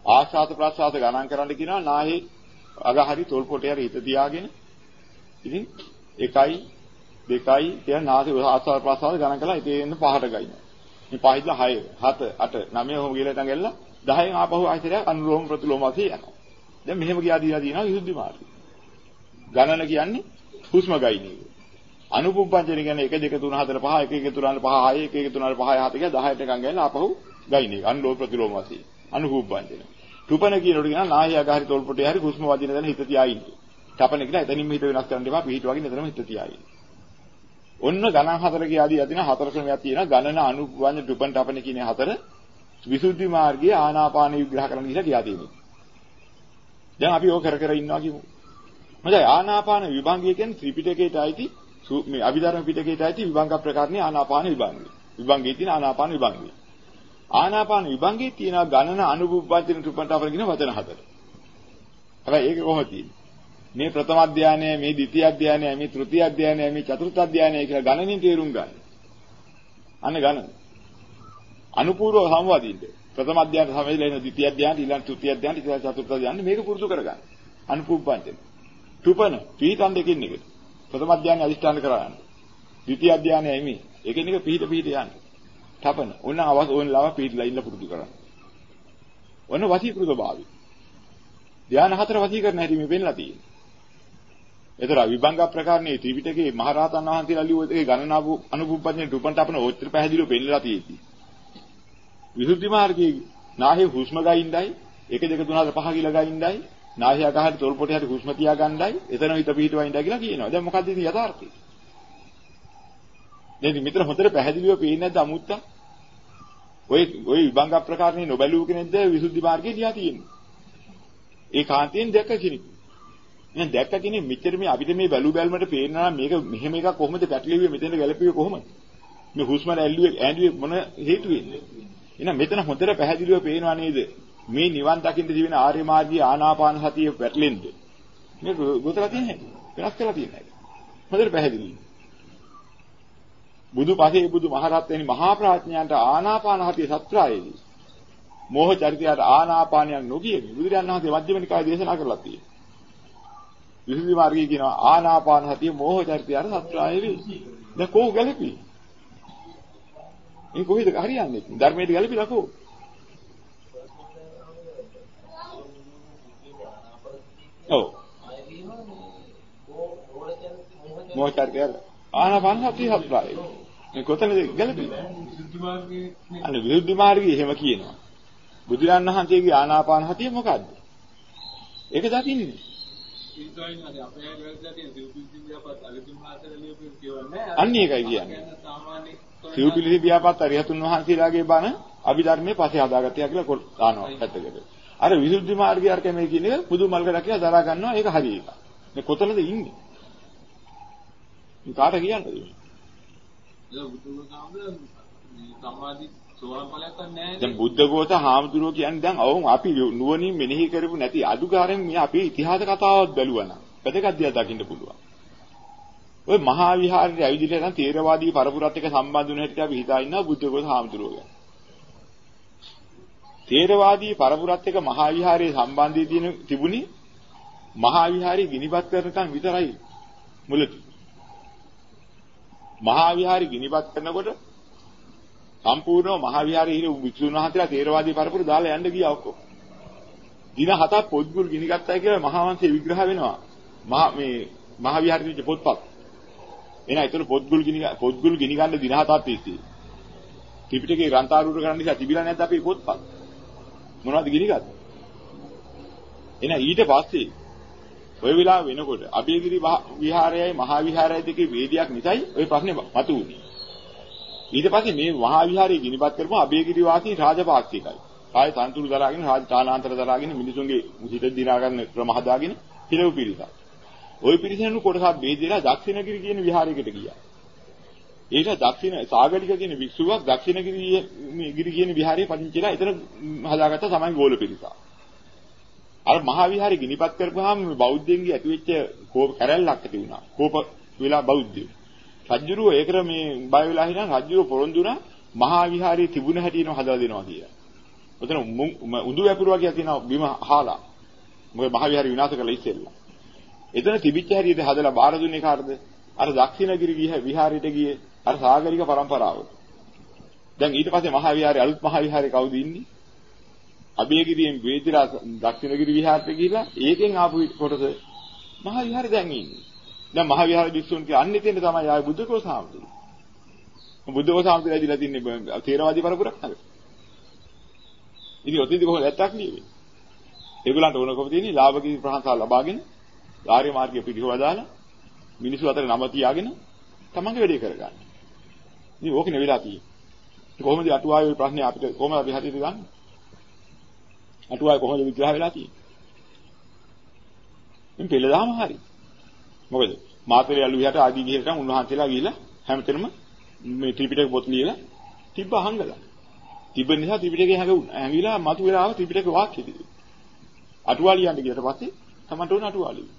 ආස්වාද ප්‍රාස්වාද ගණන් කරන්න කියනවා නාහේ අග හරි තොල් පොටේ හරි හිත තියාගෙන. ඉතින් 1 2 කියන නාසය ආස්වාද ප්‍රාස්වාද ගණන් කළා ඉතින් 5ට ගයිනවා. මේ 5 ඉඳලා 6 7 8 9 ඔහොම ගිහලා ඉතින් ඇල්ලලා 10න් ආපහු ආයතරයක් අනුලෝම ප්‍රතිලෝම වශයෙන් යනවා. දැන් මෙහෙම ගියා දීලා තියෙනවා විසුද්ධි මාර්ගය. ගණන කියන්නේ හුස්ම ගයින එක. අනුපුබ්බංජන කියන්නේ 1 2 3 4 5 1 1 3 4 5 6 1 1 3 4 5 7 කියලා 10ට එකන් ගෑනලා ආපහු ගයින එක. අනුලෝම ප්‍රතිලෝම වශයෙන්. අනුපුබ්බංජන. තුපන කියනකොට කියනවා නාහය අග හරි තොල් පොටේ හරි හුස්ම වදින දන හිත තියා ඉන්නේ. තපන කියලා එතනින්ම හිත වෙනස් කරන්න එපා. පිහිට වගේ එතනම හිත තියා ඉන්නේ. ඔන්න ගණන් 4 කියාදී යදින 4 ක්‍රමයක් තියෙනවා. ගණන අනුපුබ්බංජන තුපන තපන කියන 4 විසුද්ධි මාර්ගයේ ආනාපාන විග්‍රහ කරන්න කියලා කියා තියෙනවා. දැන් අපි ඕක කර ඉන්නවා කියමු. මොකද ආනාපාන විභංගය කියන්නේ ත්‍රිපිටකයට අයිති මේ අභිධර්ම පිටකයට අයිති විභංග ප්‍රකාරණේ ආනාපාන විභංගය. විභංගයේ තියෙන ආනාපාන විභංගය. ආනාපාන විභංගයේ තියෙන ගණන අනුපුබ්බංජන තුපන්ට අපර කියන වචන 4. හැබැයි ඒක කොහොමද තියෙන්නේ? මේ ප්‍රථම අධ්‍යානය, මේ ද්විතිය අධ්‍යානය, මේ තෘතිය අධ්‍යානය, මේ චතුර්ථ අධ්‍යානය කියලා ගණනින් තේරුම් ගන්න. අන්න ගණන. අනුපූර්ව සම්වාදින්ද. ප්‍රථම අධ්‍යාන සමයේදී එන ද්විතිය අධ්‍යාන, ඊළඟ තෘතිය අධ්‍යාන, ඊළඟ චතුර්ථ අධ්‍යාන මේක පුරුදු කරගන්න. අනුපුබ්බංජන. තුපන පීතන් දෙකින් එකට. ප්‍රථම අධ්‍යානය අදිෂ්ඨාන කරගන්න. ද්විතිය අධ්‍යානයයි මේ. ඒකෙන් එක පිහිට යන්න. තපන. ඕන ඕන ලාව පිහිටලා ඉන්න පුරුදු කරන්න. ඔන්න වසීකృత භාවය. ධ්‍යාන 4 වසීකරණ හැටි මේ වෙන්නලා තියෙන්නේ. ඒතර විභංග ප්‍රකාරණේ ත්‍රිපිටකයේ මහරහතන් වහන්සේලා ලියුව ඒ ගණනාපු අනුපුබ්බංජන තුපන්ට අපන ඕත්‍ර පැහැදිලිව වෙන්නලා තියෙන්නේ. විසුද්ධි මාර්ගයේ නාහේ හුස්ම ගයින්ඩයි 1 2 3 4 5 කියලා ගයින්ඩයි නාහය අගහට තොල් පොටේ හරි හුස්ම තියා ගන්නයි එතන හිත පිහිටවයින්ඩයි කියලා කියනවා. දැන් මොකද්ද ඉතින් යථාර්ථය? දැන් මෙතන හොඳට පැහැදිලිව පේන්නේ නැද්ද අමුත්තා? ඔය විභංග ප්‍රකාරණේ නොබැලුව කෙනෙක්ද විසුද්ධි මාර්ගයේ ලියා තියෙන්නේ. ඒ කාන්තියෙන් දැක්ක කෙනෙක්. එහෙනම් දැක්ක කෙනෙක් මෙච්චර මේ අපිට මේ බැලු බැලමට පේනවා මේක මෙහෙම එකක් කොහොමද පැටලෙන්නේ මෙතෙන්ට ගැලපෙන්නේ කොහොමද? මේ හුස්ම ඇල්ලුවේ මොන හේතුවෙන්ද? එහෙනම් මෙතන හොඳට පැහැදිලිව පේනවා නේද? මේ නිවන් දකින්න දිවෙන ආර්ය මාර්ගයේ ආනාපාන සතිය පැටලෙන්න. මේ ගොතලා තියෙන හැටි. වෙනස් කරලා තියෙන හැටි. හොඳට පැහැදිලි. බුදු පසේ බුදු මහරහත් වෙනි මහා ප්‍රඥාන්ට ආනාපාන සතිය සත්‍රායේදී මෝහ චරිතයට ආනාපානයක් නොකියමි. බුදුරජාණන් වහන්සේ මධ්‍යම නිකායේ දේශනා කරලා තියෙනවා. විසුද්ධි මාර්ගයේ කියනවා ආනාපාන සතිය මෝහ චරිතයට සත්‍රායේදී. දැන් කොහොම ගැලපි? මේ කොහෙද හරියන්නේ? ධර්මයට ගැලපිලා කොහොම? ඔව්. මෝහ චරිතය ආනාපාන සතිය සත්‍රායේදී. මේ කොතනද ගැලපෙන්නේ? අනේ විසුද්ධි මාර්ගයේ එහෙම කියනවා. බුදුරජාණන් වහන්සේගේ ආනාපාන සතිය මොකද්ද? ඒක දකින්නේ. අන්න ඒකයි කියන්නේ. සිව්පිලිසි ව්‍යාපත් අරිහතුන් වහන්සේලාගේ බණ අභිධර්මයේ පස්සේ හදාගත්තා කියලා දානවා පැත්තකට. අර විසුද්ධි මාර්ගය අර කැමේ කියන එක බුදු මල්කඩ කියලා දරා ගන්නවා ඒක හරි එක. මේ කොතනද ඉන්නේ? මේ කාට කියන්නද? දැන් බුද්ධඝෝෂ හාමුදුරුවෝ කියන්නේ දැන් අවුන් අපි නුවණින් මෙනෙහි කරපු නැති අදුකාරයෙන් මේ අපේ ඉතිහාස කතාවත් බැලුවා නම් වැදගත් දෙයක් දකින්න පුළුවන්. ඔය මහා විහාරයේ ඇවිදින්න නම් තේරවාදී පරපුරත් එක්ක සම්බන්ධ වෙන හැටි අපි හිතා ඉන්නවා බුද්ධඝෝෂ හාමුදුරුවෝ. තේරවාදී පරපුරත් එක්ක මහා විහාරයේ සම්බන්ධය තිබුණේ මහා විහාරයේ ගිනිපත් කරනකන් විතරයි මුලදී. මහා විහාරයේ ගිනිපත් කරනකොට සම්පූර්ණව මහා විහාරයේ ඉන්න වික්ෂුන් වහන්සේලා තේරවාදී පරපුර දාලා යන්න ගියා ඔක්කොම. දින 7ක් පොත්ගුල් ගිනි ගත්තා කියලා මහා වංශයේ විග්‍රහ වෙනවා. මහා විහාරයේ ඉන්න පොත්පත්. එන ඒතර පොත්ගුල් ගිනි ගන්න දින 7ක් තිස්සේ. ත්‍රිපිටකේ ග්‍රන්ථාරූඪ කරන්න නිසා තිබිලා නැද්ද අපේ පොත්පත්? මොනවද ගිනි ගත්තේ? එන ඊට පස්සේ ඔය වෙලාව වෙනකොට අභයගිරි විහාරයයි මහා විහාරයයි දෙකේ වේදියක් නිසායි ඔය ප්‍රශ්නේ මතුවුනේ. ඊට පස්සේ මේ මහා විහාරයේ ගිනිපත් කරපුව අභයගිරි වාසී රාජපාක්ෂිකයි. ආයේ තන්තුරු දරාගෙන රාජ තානාන්තර දරාගෙන මිනිසුන්ගේ හිත දිනා ගන්න ක්‍රම හදාගෙන හිරව් පිරිසක්. ওই පිරිසෙනු කොටසක් බෙදලා දක්ෂිණගිරි කියන විහාරයකට ගියා. ඒක දක්ෂිණ සාගලික කියන වික්ෂුවක් දක්ෂිණගිරි කියන විහාරයේ පදිංචිලා එතන හදාගත්ත තමයි ගෝල පිරිසක්. අර මහා විහාරේ ගිනිපත් කරපුවාම බෞද්ධයන්ගේ ඇතිවෙච්ච කෝප කැරැල්ලක් ඇති වුණා. කෝප වෙලා බෞද්ධයෝ. රජුරෝ ඒකට මේ බය වෙලා හිටන් රජුරෝ පොරොන්දු වුණා මහා විහාරයේ තිබුණ හැටි නෝ හදලා දෙනවා කියලා. ඔතන උඳු වැපිරු වගේ තියෙනවා බිම අහලා. මොකද මහ විහාරය විනාශ කරලා ඉස්සෙල්ලා. එතන තිබිච්ච හැටියට හදලා බාර දුන්නේ කාටද? අර දක්ෂිණගිරි විහාරයට ගියේ අර සාගරික පරම්පරාවට. දැන් ඊට පස්සේ මහ විහාරේ අලුත් මහ විහාරේ කවුද ඉන්නේ? අබේගිරියෙන් වේදිලා දක්ෂිණගිරි විහාරයට ගිහිලා ඒකෙන් ආපු කොටස මහ විහාරේ දැන් ඉන්නේ. දැන් මහ විහාර විශ්වුන්ගේ අන්නේ තියෙන තමයි ආයි බුද්ධකෝ සාමතුරු. බුද්ධකෝ සාමතුරු ඇදිලා තින්නේ තේරවාදී පරපුරක් නේද? ඉතින් ඔතනදී කොහොමද ඇත්තක් නෙවෙයි. ඒගොල්ලන්ට ඕනකම තියෙන්නේ ලාභකී ප්‍රහංසා ලබාගෙන ආර්ය මාර්ගය පිළිහුවා දාලා මිනිස්සු අතර නම තියාගෙන තමන්ගේ වැඩේ කරගන්න. ඉතින් ඕකනේ වෙලා තියෙන්නේ. කොහොමද අටුවාවේ ප්‍රශ්නේ අපිට කොහොමද අපි හදිසියේ ගන්න? අටුවාවේ කොහොමද විග්‍රහ වෙලා තියෙන්නේ? ඉතින් පෙළදාම හරි. මොකද මාතර යළු විහාරට ආදී ගිහින් උන්වහන්සේලා ගිහිල්ලා හැමතැනම මේ ත්‍රිපිටක පොත් ලියලා තිබ්බ අහංගලා. තිබ්බ නිසා ත්‍රිපිටකේ හැංගිලා මතු වෙලා ආව ත්‍රිපිටක වාක්‍ය ටික. අටුවා ලියන්න ගියට පස්සේ තමන්ට ඕන අටුවා ලියන්න.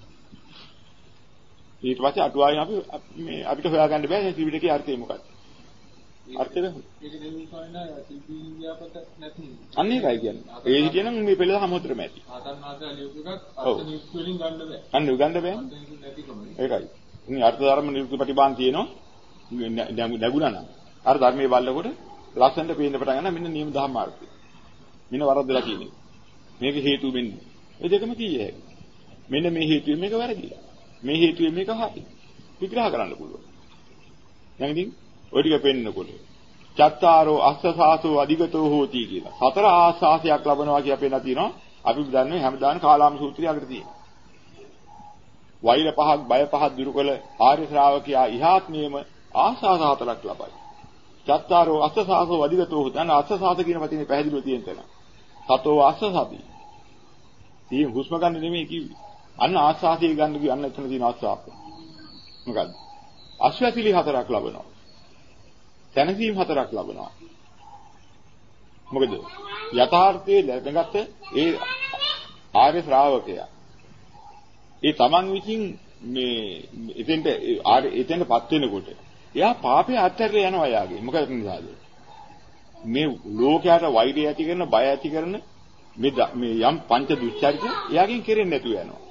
ඊට පස්සේ අටුවාවෙන් අපි මේ අපිට හොයාගන්න බෑ මේ ත්‍රිපිටකේ අර්ථය මොකක්ද? අර්ථය ඒක දෙන්නේ කොහේනා ත්‍රිපිටක ව්‍යාපත නැති. අන්න ඒකයි කියන්නේ. ඒ කියනනම් මේ පෙළදහම හොතරම ඇති. ආතන්නාසය ලියපු එකක් අර්ථ නියුක්ත වලින් ගන්න බෑ. අන්න උගන්න බෑ. ඒකයි. ඉතින් අර්ථ ධර්ම නියුක්ත ප්‍රතිබාන් තියෙනවා. නැගුණා නම් අර ධර්මයේ බලනකොට ලස්සනට පේන්න පටන් ගන්නවා මෙන්න නියම ධර්ම අර්ථය. මෙන්න වරද්දලා කියන්නේ. මේක හේතු වෙන්නේ. ඒ දෙකම කීයේ. මෙන්න මේ හේතුවෙන් මේක වැරදිලා. මේ හේතුවෙන් මේක හරි. විග්‍රහ කරන්න පුළුවන්. දැන් ඉතින් ඔය ටික පෙන්නකොට චත්තාරෝ අස්සසාසෝ අධිගතෝ හෝති කියලා. හතර ආස්වාසයක් ලබනවා කියලා පෙන්නලා තියෙනවා. අපි දන්නේ හැමදාම කාලාම සූත්‍රය අගට තියෙනවා. වෛර පහක් බය පහක් දුරු කළ ආර්ය ශ්‍රාවකයා ඉහාත්මයේම ආස්වාස හතරක් ලබයි. චත්තාරෝ අස්සසාසෝ අධිගතෝ හෝති. අන්න අස්සසාස කියන වචනේ පැහැදිලිව තියෙන තැන. සතෝ අස්සසති. මේ හුස්ම ගන්න නෙමෙයි කිව්වේ. අන්න ආස්වාසිය ගන්න කිව්ව අන්න එතන තියෙන ආස්වාස. මොකද්ද? අශ්වතිලි හතරක් ලබනවා. තනසීම් හතරක් ලබනවා. මොකද? යථාර්ථයේ ලැබගත් ඒ ආර්ය ශ්‍රාවකයා ඒ තමන් විසින් මේ එතෙන්ටපත් වෙනකොට එයා පාපේ අත්හැරලා යනවා යාගේ. මොකද නිසාද? මේ ලෝකයට වෛරය ඇති කරන බය ඇති කරන මේ යම් පංච දුස්චරිත එයාගෙන් කෙරෙන්නේ නැතුව යනවා.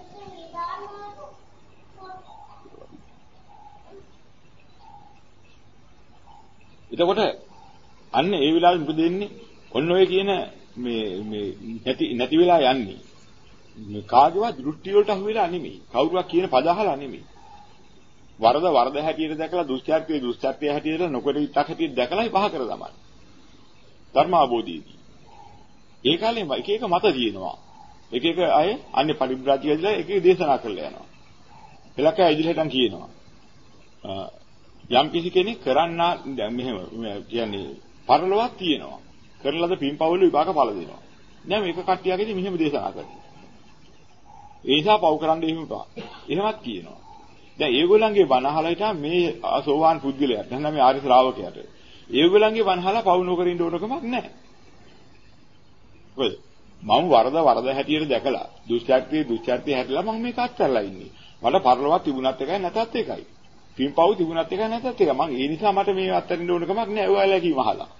එතකොට අන්න ඒ වෙලාවේ මොකද වෙන්නේ? ඔන්න ඔය කියන මේ නැති වෙලා යන්නේ. මේ කාගේවත් දෘෂ්ටි වලට අහු වෙලා නෙමෙයි. කවුරුවක් කියන පද අහලා නෙමෙයි. වරද හැටියට දැකලා දුස්චර්ය හැටියට නොකොට ඉත්තක් හැටියට දැකලායි පහ කර දමන්නේ. ධර්මාබෝධීදී. ඒ කාලේ එක එක මත තියෙනවා. එක එක අය අන්නේ පරිබ්‍රාජිකයලා එක එක දේශනා කරලා යනවා. එලක ඉදිරියටම කියනවා. යම් කිසි කෙනෙක් කරන්නා මෙහෙම කියන්නේ පරලොවක් තියෙනවා. කරන ලද පින්පවල විපාක ඵල දෙනවා. දැන් මේක කට්ටියගෙදී මෙහෙම දේශනා කරනවා. ඒ නිසා පව් කරන්න එහෙම බා. එහෙමත් කියනවා. දැන් ඒගොල්ලන්ගේ බණ අහලා හිටා මේ සෝවාන් පුද්ගලයාට නැත්නම් මේ ආර්ය ශ්‍රාවකයාට ඒගොල්ලන්ගේ බණ අහලා පව් නොකර ඉන්න ඕනකමක් නැහැ. මොකද මම වරද හැටියට දැකලා දුස්චර්ය හැටිලා මම මේක අත්හැරලා ඉන්නේ. මට පරලොවක් තිබුණත් එකයි නැතත් එකයි. පින්පව් තිබුණත් එකයි නැතත් එකයි. මම ඒ නිසා මට මේ අත්හැරින්න ඕනකමක් නැහැ. ඔයාලා කීම අහලා.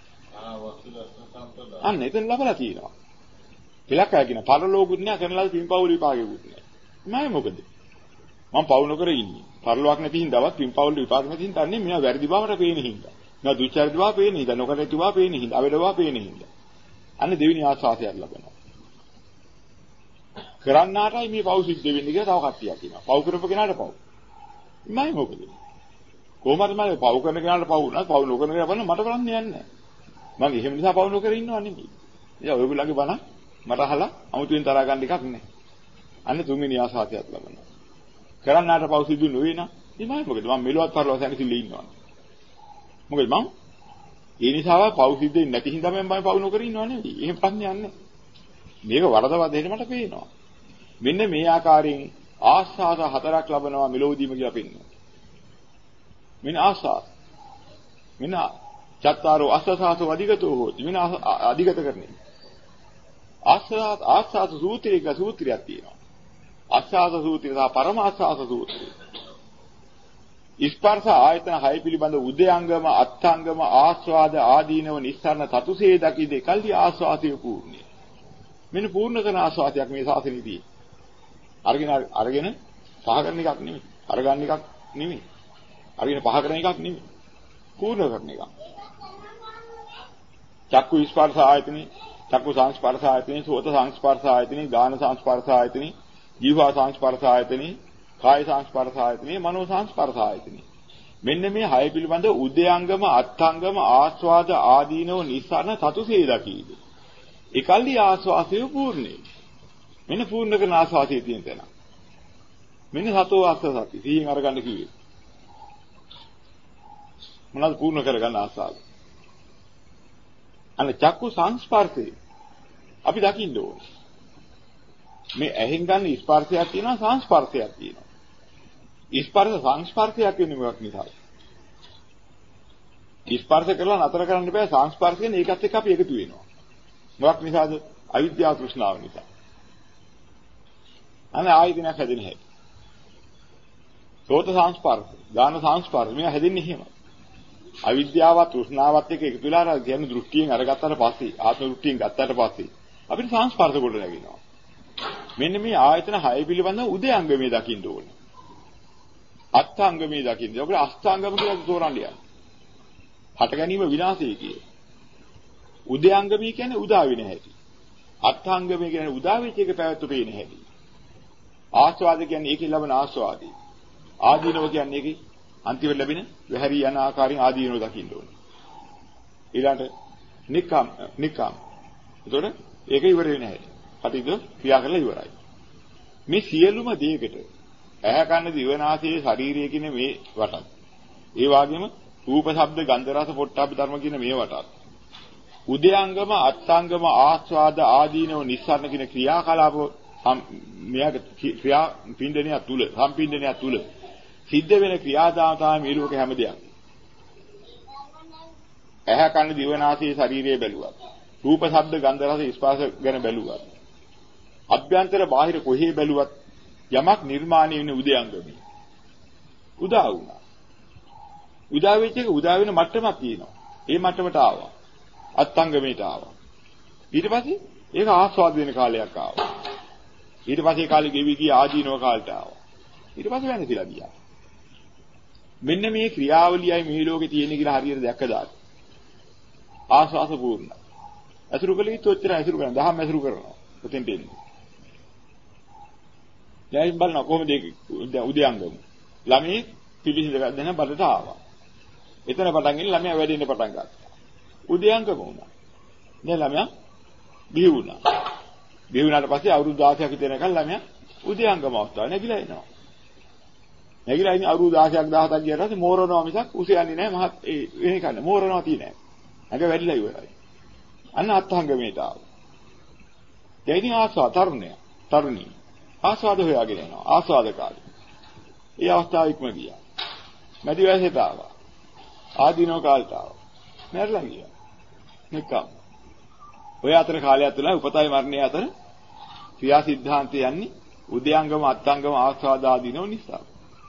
අන්න එතන ලබලා තියෙනවා. පිළක් අය කියන පරලෝකුත් නෑ කරනලා පින්පව් විපාකෙකුත් නෑ. මම මොකද? මම පව් නොකර ඉන්නේ. පරලොවක් නැති හින්දාවත් පින්පව් විපාක නැති හින්දා අන්නේ මෙයා වැරදි බවට පේන හින්දා. මෙයා දුස්චරිත බව පේන හින්දා නොකර ඇති බව පේන හින්දා අවේද බව පේන හින්දා. අන්න දෙවෙනි ආස්වාදයක් ලබනවා. කරන්නාටයි මේ පව් සිද්ධ වෙන්නේ කියලා තව කට්ටියක් කියනවා. පව් කරපු කෙනාට පව්. මම මොකද? කොහොමද මම පව් කරන කෙනාට පව් වුණා පව් නොකරන කෙනා බලන්න මට බලන්න යන්නේ නැහැ. මම එහෙම නිසා පව් නොකර ඉන්නව නෙමෙයි. ඉතින් ඔයගොල්ලන්ගේ බණ මට අහලා අමුතුවෙන් තරහා ගන්න එකක් නැහැ. අන්න තුන්වෙනි ආසාවතියක් ලබනවා. කරන්නාට පව් සිදු නොවේ නා. ඉතින් මම මොකද? මම මෙලොවත් පරලොවත් යන්නේ ඉන්නවා. මොකද මම ඒ නිසාව පව් සිද්ධ වෙන්නේ නැති හින්දා මම පව් නොකර ඉන්නව නෙවෙයි. එහෙම ප්‍රශ්නයක් නැහැ. මේක වරදවත් දෙන්න මට පේනවා. මෙන්න මේ ආකාරයෙන් ආස්වාද හතරක් ලබනවා මෙලොවදීම කියලා පෙන්නනවා. මෙන්න ආස්වාද. මෙන්න චත්තාරෝ අස්සසාසෝ අධිගතෝ හෝති. මෙන්න අධිගත කරන්නේ. ආස්වාද සූත්‍රයක සූත්‍රයක් තියෙනවා. ආස්වාද සූත්‍රය සහ පරම ආස්වාද සූත්‍රය. ස්පර්ශ ආයතන 6 පිළිබඳ උදයංගම අත්ංගම ආස්වාද ආදීනව නිස්සාරණ තතුසේ දකිද කල්ලි ආස්වාදය පූර්ණයි. මෙන්න පූර්ණ කරන ආස්වාදයක් මේ ශාසනයේදී. අරගෙන පහ කරන එකක් නෙමෙයි. අරගන්න එකක් නෙමෙයි. අරගෙන පහ කරන එකක් නෙමෙයි. පූර්ණ කරන එකක්. චක්කු ස්පර්ශ ආයතනෙ, චක්කු සංස්පර්ශ ආයතනෙ, සෝත සංස්පර්ශ ආයතනෙ, ගාන සංස්පර්ශ ආයතනෙ, ජීවා සංස්පර්ශ ආයතනෙ, කාය සංස්පර්ශ ආයතනෙ, මනෝ සංස්පර්ශ ආයතනෙ. මෙන්න මේ 6 පිළිබඳ උදයංගම අත්ංගම ආස්වාද ආදීනව නිස්සාරණ තතුසේ දකීද. ඒකල්ලි ආස්වාසය පූර්ණේ. මෙන්න පූර්ණ කරන ආස්වාසයේ තියෙන තැන. මෙන්න සතෝ අස්ස සති. සිහින් අරගන්න කිව්වේ. මොනවද පූර්ණ කරගන්න ආස්වාද? අන්න චක්කු සංස්පර්ශය අපි දකින්න ඕනේ. මේ ඇහෙන් ගන්න ස්පර්ශයක් තියෙනවා සංස්පර්ශයක් තියෙනවා. ස්පර්ශ සංස්පර්ශයක් වෙන එකක් නිසායි. ස්පර්ශ කරලා නතර කරන්න බෑ සංස්පර්ශයෙන් ඒකත් එක්ක අපි එකතු වෙනවා. මොකක් නිසාද? අවිද්‍යාව තෘෂ්ණාව නිසා. අනේ ආයතනයක් හැදෙන්නේ නැහැ. සෝත සංස්පර්ශ, ගාන සංස්පර්ශ මේවා හැදෙන්නේ එහෙමයි. අවිද්‍යාවත් තෘෂ්ණාවත් එක්ක එකතු වෙලා අර කියන්නේ දෘෂ්ටියෙන් අරගත්තාට පස්සේ ආත්ම දෘෂ්ටියෙන් ගත්තාට පස්සේ අපිට සංස්පර්ශ කොට නැගෙනවා. මෙන්න මේ ආයතන 6 පිළිබඳව උදයංගමේ දකින්න ඕනේ. අත්ංගමේ දකින්න. ඔබට අෂ්ටාංගම කියලා තෝරන්න යන්න. හට ගැනීම විනාශය කියේ. උදයංගමී කියන්නේ උදා වෙන හැටි. අත්ංගමේ කියන්නේ උදා වෙච්ච එක පැවැත්තු පේන හැටි. ආස්වාද කියන්නේ ඒකේ ලබන ආස්වාදී. ආදීනව කියන්නේ ඒකේ අන්තිමට ලැබෙන වැහැරී යන ආකාරයෙන් ආදීනව දකින්න ඕනේ. ඊළඟට නික්කම්. එතකොට ඒක ඉවර වෙන්නේ නැහැ. කටිද ක්‍රියා කරලා ඉවරයි. මේ සියලුම දේකට ඇහැ කන දිව නාසය ශරීරය කියන මේ වටත්. ඒ වගේම රූප ශබ්ද ගන්ධ රස පොට්ටබ්බ ධර්ම කියන මේ වටත්. උදයංගම අත්ංගම ආස්වාද ආදීනව නිස්සාරණ කියන ක්‍රියාකලාප මෙයාගේ ක්‍රියා පින්ඩනය තුල සම්පින්ඩනය තුල සිද්ධ වෙන ක්‍රියාදාම තමයි මේ ලෝක හැම දෙයක්. ඇහැ කන දිව නාසය ශරීරය බැලුවා. රූප ශබ්ද ගන්ධ රස ස්පර්ශ ගැන බැලුවා. අභ්‍යන්තර බාහිර කොහේ බැලුවත් යමක් නිර්මාණය වෙන උදයංගමයි. උදා වුණා. උදා වෙච්ච එක උදා වෙන මට්ටමක් තියෙනවා. ඒ මට්ටමට ආවා. අත්ංගමයට ආවා. ඊට පස්සේ ඒක ආස්වාද වෙන කාලයක් ආවා. ඊට පස්සේ කාලෙ ගෙවි ගිය ආදීනව කාලට ආවා. ඊට පස්සේ වෙනසිලා ගියා. මෙන්න මේ ක්‍රියාවලියයි මේ ලෝකේ තියෙන කියලා හරියට දැක්කදාට ආස්වාස පූර්ණයි. අසුරු කළ යුතු ඔච්චර අසුරු කරනවා. දහම් අසුරු කරනවා. ඔතෙන් දෙන්නේ. දැන් බලන්න කොහොමද උදයංගම. ළමයි පිළිසිඳ ගන්න බඩට ආවා. එතන පටන් ගෙන ළමයා වැඩෙන්න පටන් ගත්තා. උදයංගම වුණා. දැන් ළමයා බිහි වුණා. බිහි වුණාට පස්සේ අවුරුදු 16ක් විතර යනකම් ළමයා උදයංගම අවස්ථාවේ නැගිලා එනවා. නැගිලා ඉන්නේ අවුරුදු 16ක් 17ක් ගියාට පස්සේ මෝරනවා මිසක් උස යන්නේ නැහැ. මහත් වෙන එක නෑ. මෝරනවා තියෙන්නේ නැහැ. නැග වැඩිලා ඉවරයි. අන්න අත්ංගමේට ආවා. දැන් ඉතින් ආස්වාද තරුණිය ආස්වාද හොයාගෙන යනවා. ආස්වාද කාලේ. ඒ අවස්ථාව ඉක්ම ගියා. මැදි වයසට ආවා. ආදීනෝ කාලට ආවා. මැරලා ගියා. නිකම්. ඔය අතර කාලය තුළ උපතයි මරණය අතර ක්‍රියා සිද්ධාන්තය යන්නේ උදයංගම අත්ංගම ආස්වාද ආදීනෝ නිසා.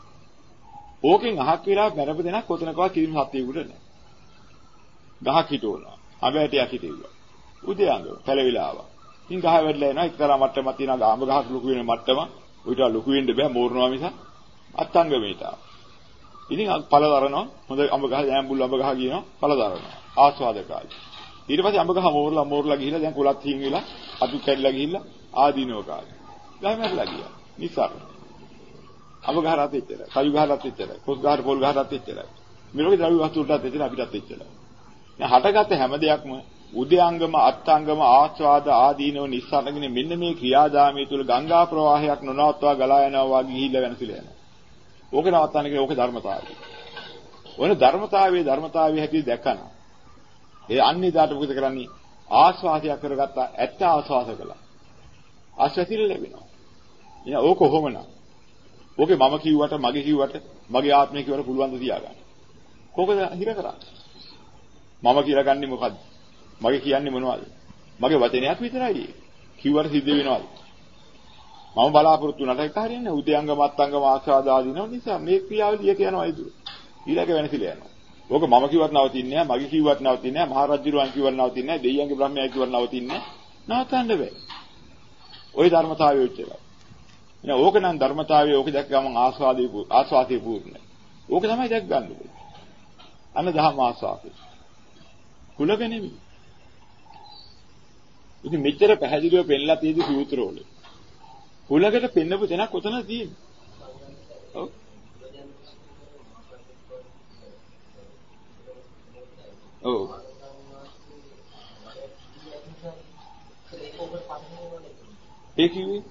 ඕකෙන් අහක් වෙලා මැරෙප දෙනක් කොතනකවත් කිසිම සත්‍යයකට නැහැ. ගහක් හිටවනවා. අබෑටයක් හිටෙව්වා. උදයංගම පළවිලා ආවා. ඉතින් ගහ වැඩිලා එනවා. එක්තරා මට්ටමක් තියෙනවා. ආඹ ගහක් ලොකු වෙන මට්ටම. උවිත ලොකු වෙන්න බෑ මෝරනවා මිස අත්ංගමේට ආවා. ඉතින් පළ දරනවා. හොඳ අඹ ගහ යෑම්බුල් අඹ ගහ කියනවා. පළ දරනවා. ආස්වාද කාලේ. ඊට පස්සේ අඹ ගහ මෝරලා ගිහිල්ලා දැන් කොලත් හින් වෙලා අතු කැඩිලා ගිහිල්ලා ආදීනෝ කාලේ. ගහ මැරලා ගියා. නිසාර. අඹ ගහ රත් එච්චරයි. කයු ගහ රත් එච්චරයි. කොස් ගහ පොල් ගහ රත් එච්චරයි. මේ ලෝකේ ද්‍රව්‍ය වස්තු වලට එච්චරයි අපිටත් එච්චරයි. දැන් හටගත්ත හැම දෙයක්ම උදයංගම අත්ංගම ආස්වාද ආදීනව නිස්සාරණගෙන මෙන්න මේ ක්‍රියාදාමයේ තුල ගංගා ප්‍රවාහයක් නොනවත්වා ගලා යනවා වගේ ගිහිල්ලා වෙනසිලා යනවා. ඕක නවත්තන්න කියන ඕක ධර්මතාවය. ඔන ධර්මතාවයේ හැටි දැක්කන. ඒ අන්නේදාට මොකද කරන්නේ? ආස්වාදයක් කරගත්තා ඇත්ත ආස්වාද කළා. ආස්වාදිර ලැබෙනවා. එහෙනම් ඕක කොහොමද? ඕකේ මම කිව්වට මගේ කිව්වට මගේ ආත්මය කිව්වට පුළුවන් ද තියාගන්න. කොහොමද හිර කරන්නේ? මම කියලා ගන්නෙ මොකද්ද? මගේ කියන්නේ මොනවද? මගේ වචනයක් විතරයි. කිව්වට සිද්ධ වෙනවද? මම බලාපොරොත්තු වුණාට ඒක හරියන්නේ නැහැ. උදයංගම අත්ංගම ආස්වාද ආදීනව නිසා මේ ක්‍රියාවලිය කියනවා ඒ දුර. ඊළඟ වෙනසිලා යනවා. ඕක මම කිව්වත් නවතින්නේ නැහැ, මගේ කිව්වත් නවතින්නේ නැහැ, මහරජුරුවන් කිව්වත් නවතින්නේ නැහැ, දෙයියන්ගේ බ්‍රහ්මයා කිව්වත් නවතින්නේ නැහැ. නවත්තන්න බෑ. ওই ධර්මතාවය උච්චරයි. එහෙනම් ඕක නම් ධර්මතාවය ඕක දැක්ක ගමන් ආස්වාදයේ පූර්ණයි. ඕක තමයි දැක් ගන්න ඕනේ. අන්න දහම ආස්වාදේ. කුලක නෙමෙයි. ඉතින් මෙච්චර පැහැදිලිව පෙන්නලා තියෙදි සූත්‍රවල. කුලකට පෙන්නපු තැනක් කොතනද තියෙන්නේ? ඔව්. ඔව්. ඒ කිව්වේ?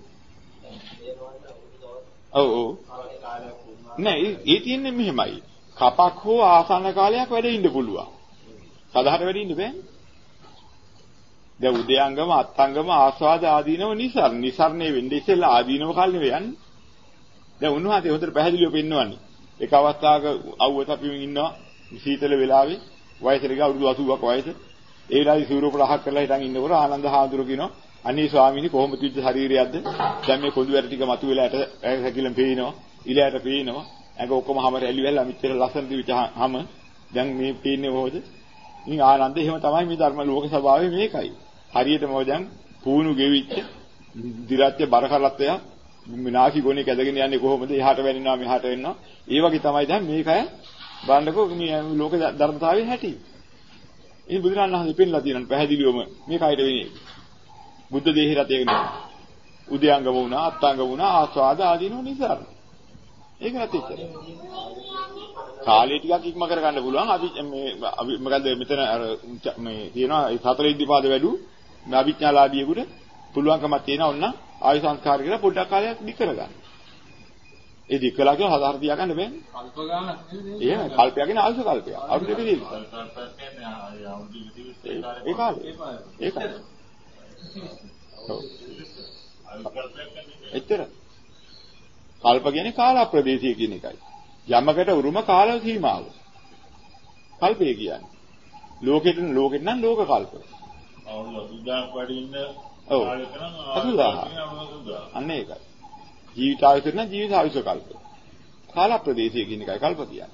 ඔව් ඔව්. නෑ ඒ තියෙන්නේ මෙහෙමයි. කපක් හෝ ආසන්න කාලයක් වැඩ ඉන්න පුළුවන්. සාධාරණ වැඩ ඉන්න බෑනේ. දැන් උදයංගම අත්ංගම ආස්වාද ආදීනව නිසරණේ වෙන්නේ ඉස්සෙල්ලා ආදීනව කල් නෙවෙයි යන්නේ. දැන් උන්වහන්සේ හොඳට පැහැදිලිව පෙන්නවන්නේ. එක අවස්ථාවක අවුව තපිමින් ඉන්නවා සීතල වෙලාවේ වයසට ගියා අවුරුදු 80ක් වයස. ඒ වෙලාවේ සූරූප රහක් කරලා හිටන් ඉන්නකොට ආනන්ද හාමුදුරුවෝ කියනවා අනේ ස්වාමීනි කොහොමද තිබ්බ ශරීරයක්ද? දැන් මේ කොඳු වැට ටික මතුවෙලා ඇට හැකිලෙන් පේනවා. ඉලයට පේනවා. ඇඟ ඔක්කොම හැම රැලි වෙලා මිච්චර ලස්සන දිවිච හැම දැන් මේ පේන්නේ කොහොමද? ඉතින් ආනන්ද එහෙම තමයි මේ ධර්ම ලෝක ස්වභාවය මේකයි. හරියටම දැන් පූණු ගෙවිච්ච දිරාත්‍ය බර කරලත් එයා නාසි ගොනේ කැදගෙන යන්නේ කොහොමද? එහාට වැනිනවා මෙහාට වෙනවා. ඒ වගේ තමයි දැන් මේකය බලන්නකෝ මේ ලෝක ධර්මතාවයේ හැටි. ඉතින් බුදුරණන් වහන්සේ පෙන්නලා තියෙනවා පැහැදිලිවම මේ කයට වෙන්නේ. බුද්ධ දේහය රතේ නෙමෙයි. උදයංගම වුණා, අත්ංගම වුණා, ආස්වාද ආදීනෝ නිසාර. ඒක නැතිච්ච. කාලේ ටිකක් ඉක්ම කර ගන්න පුළුවන්. අපි මේ මොකද මෙතන අර මේ තියෙනවා ඒ සතර ඉද්ධිපාද වැඩු මේ අවිඥාලාභියෙකුට පුළුවන්කමක් තියෙනවා ඔන්න ආයු සංස්කාර කියලා පොඩ්ඩක් කාලයක් දික් කරගන්න. ඒ දික් කළා කියලා හදාහර තියා ගන්න බෑනේ. කල්ප ගානක් නෙවෙයි. එහෙම කල්පයක් නේ ආයුෂ කල්පයක්. අවුරුදු දෙකදී. ඒ කාලේ. ඔව්. එච්චර. කල්ප කියන්නේ කාල ප්‍රදේශය කියන එකයි. යමකට උරුම කාල සීමාව. කල්පය කියන්නේ. ලෝකෙට නම් ලෝක කල්ප. අවුරුදු 8000ක් වැඩි ඉන්න ඔව්. කාලෙක නම් 80000. අන්න ඒකයි. ජීවිතායුෂ නම් ජීවිතායුෂ කල්ප. කාල ප්‍රදේශය කියන එකයි කල්ප කියන්නේ.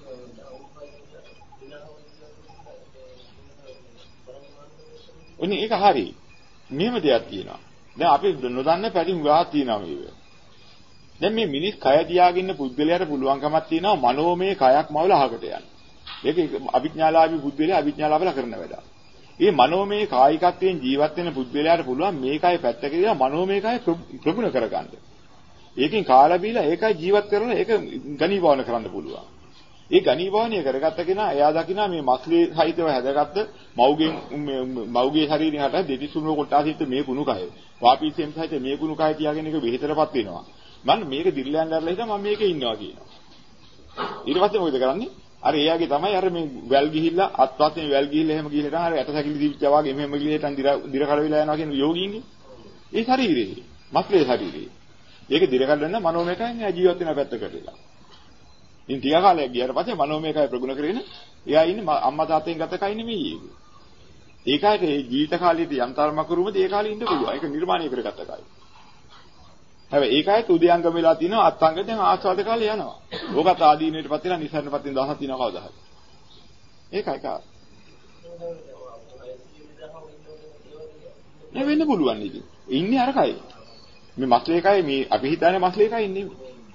ඔන්නේ ඒක හරි. මෙහෙම දෙයක් තියෙනවා. දැන් අපි නොදන්න පැති හුඟක් තියෙනවා මේක. දැන් මේ මිනිස් කය තියාගෙන ඉන්න පුද්ගලයාට පුළුවන්කමක් තියෙනවා මනෝමය කයක් මවල අහකට යන්න. ඒක අවිඥාලාභී පුද්ගලයා අවිඥාලාභලා කරන වැඩක්. මේ මනෝමය කායිකත්වයෙන් ජීවත් වෙන පුද්ගලයාට පුළුවන් මේ කය පැත්තක දාලා මනෝමය කය ප්‍රගුණ කරගන්න. ඒකෙන් කාලා බීලා ඒකයි ජීවත් කරලා ඒක ගණීභවන කරන්න පුළුවන්. ඒ ගණීභවනය කරගත්ත කෙනා එයා දකිනා මේ මස්ලේ සහිතව හැදගත්ත මව්ගේ ශරීරයෙන් හට දෙතිසුණු කොටාසිට මේ කුණු කය. වාපීසෙන් සහිත මේ කුණු කය තියාගෙන එක බෙහෙතරපත් වෙනවා. මම මේක දිර්ලයන් කරලා හිටා මම මේකේ ඉන්නවා කියනවා. ඊට පස්සේ මොකද කරන්නේ? අර එයාගේ තමයි අර මේ වැල් ගිහිල්ලා අත්පස්සේ වැල් ගිහිල්ලා එහෙම ගිහිල්ලා අර ඇට සැකිලි දිවිච්චා වගේ මෙහෙම ගිහිල්ලා දිර කඩ වෙලා යනවා කියන යෝගීන්ගේ. ඒ ශරීරේ මස්ලේ ශරීරේ. ඒක දිර කඩන්න මනෝමයකෙන් ජීවත් වෙන පැත්තකට වෙලා. ඉතින් ටික කාලයක් ගියාට පස්සේ මනෝමයකයි ප්‍රගුණ කරගෙන එයා ඉන්නේ අම්මා තාත්තෙන් ගත කයි නෙමෙයි ඒක. ඒකයි ඒ ජීවිත කාලයේද යම් තරමක් කරුමද ඒ කාලේ ඉන්න පුළුවන්. ඒක නිර්මාණය කරගත්ත කයි. හැබැයි ඒකයි උදයංගම වෙලා තිනවා අත්ංග දැන් ආස්වාද කාලේ යනවා. ඕකත් ආදීනේටපත් වෙලා නිසරණපත් වෙන දහසක් තිනවා කවදා හරි. ඒකයි කා. නේ වෙන්න පුළුවන් ඉතින්. ඉන්නේ අරකයි. මේ මස්ලේකයි මේ අපි හිතන්නේ මස්ලේකයි ඉන්නේ.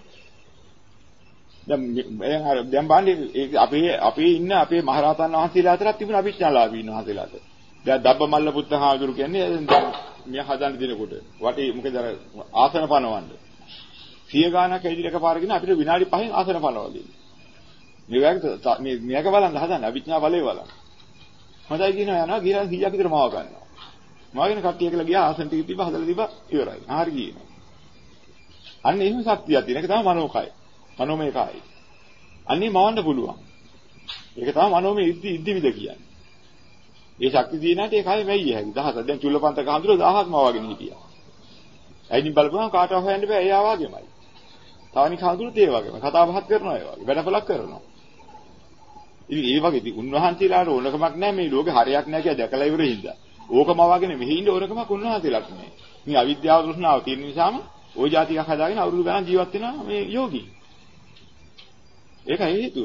දැන් බලන්නේ අපේ ඉන්න අපේ මහරහතන් වහන්සේලා අතරත් තිබුණ අවිඥාලාභීන් වහන්සේලාට. දැන් දබ්බමල්ල පුත්ත හාමුදුරු කියන්නේ දැන් මිය හදන්න දෙනකොට වටේ මොකද අර ආසන පනවන්න. 100 ගානක් ඇවිදින එකපාරකින් අපිට විනාඩි 5න් ආසන පනවලා දෙන්නේ. මේක බලන්න හදන්න අවිඥා බලේ බලන්න. හොඳයි කියනවා යනවා ගිහලා 100ක් විතර මාව ගන්නවා. මාගෙන කට්ටිය කියලා ගියා ආසන ටික තිබ්බ හදලා තිබ්බ ඉවරයි. හරි කියනවා. අන්න එහෙම ශක්තියක් තියෙන එක තමයි මනෝකය. මනෝමය කයි. අන්නේ මවන්න පුළුවන්. ඒක තමයි මනෝමය ඉද්දිවිද කියන්නේ. ඒ ශක්තිය දිනාට ඒ කය වෙයි හැකි. 1000 දැන් චුල්ලපන්තක හඳුර 1000ක් මවාගෙන හිටියා. ඇයින් බලපුවම කාටවත් හොයන්න බෑ එයා වාගේමයි. තවනික හඳුරුත් ඒ වගේම කතා බහත් කරනවා ඒ වගේ. වැඩපලක් කරනවා. ඉතින් ඒ වගේ ඉතින් උන්වහන්සේලාට ඕනකමක් නැහැ මේ ලෝකේ හරයක් නැහැ කියලා දැකලා ඉවර හින්දා. ඕකම වගේ මෙහි ඉන්න ඕනකමක් උන්වහන්සේලාට නැහැ. මේ අවිද්‍යාව තෘෂ්ණාව තියෙන නිසාම ওই જાතියක් හදාගෙන අවුරුදු ගණන් ජීවත් වෙනවා මේ යෝගී. ඒකයි හේතුව.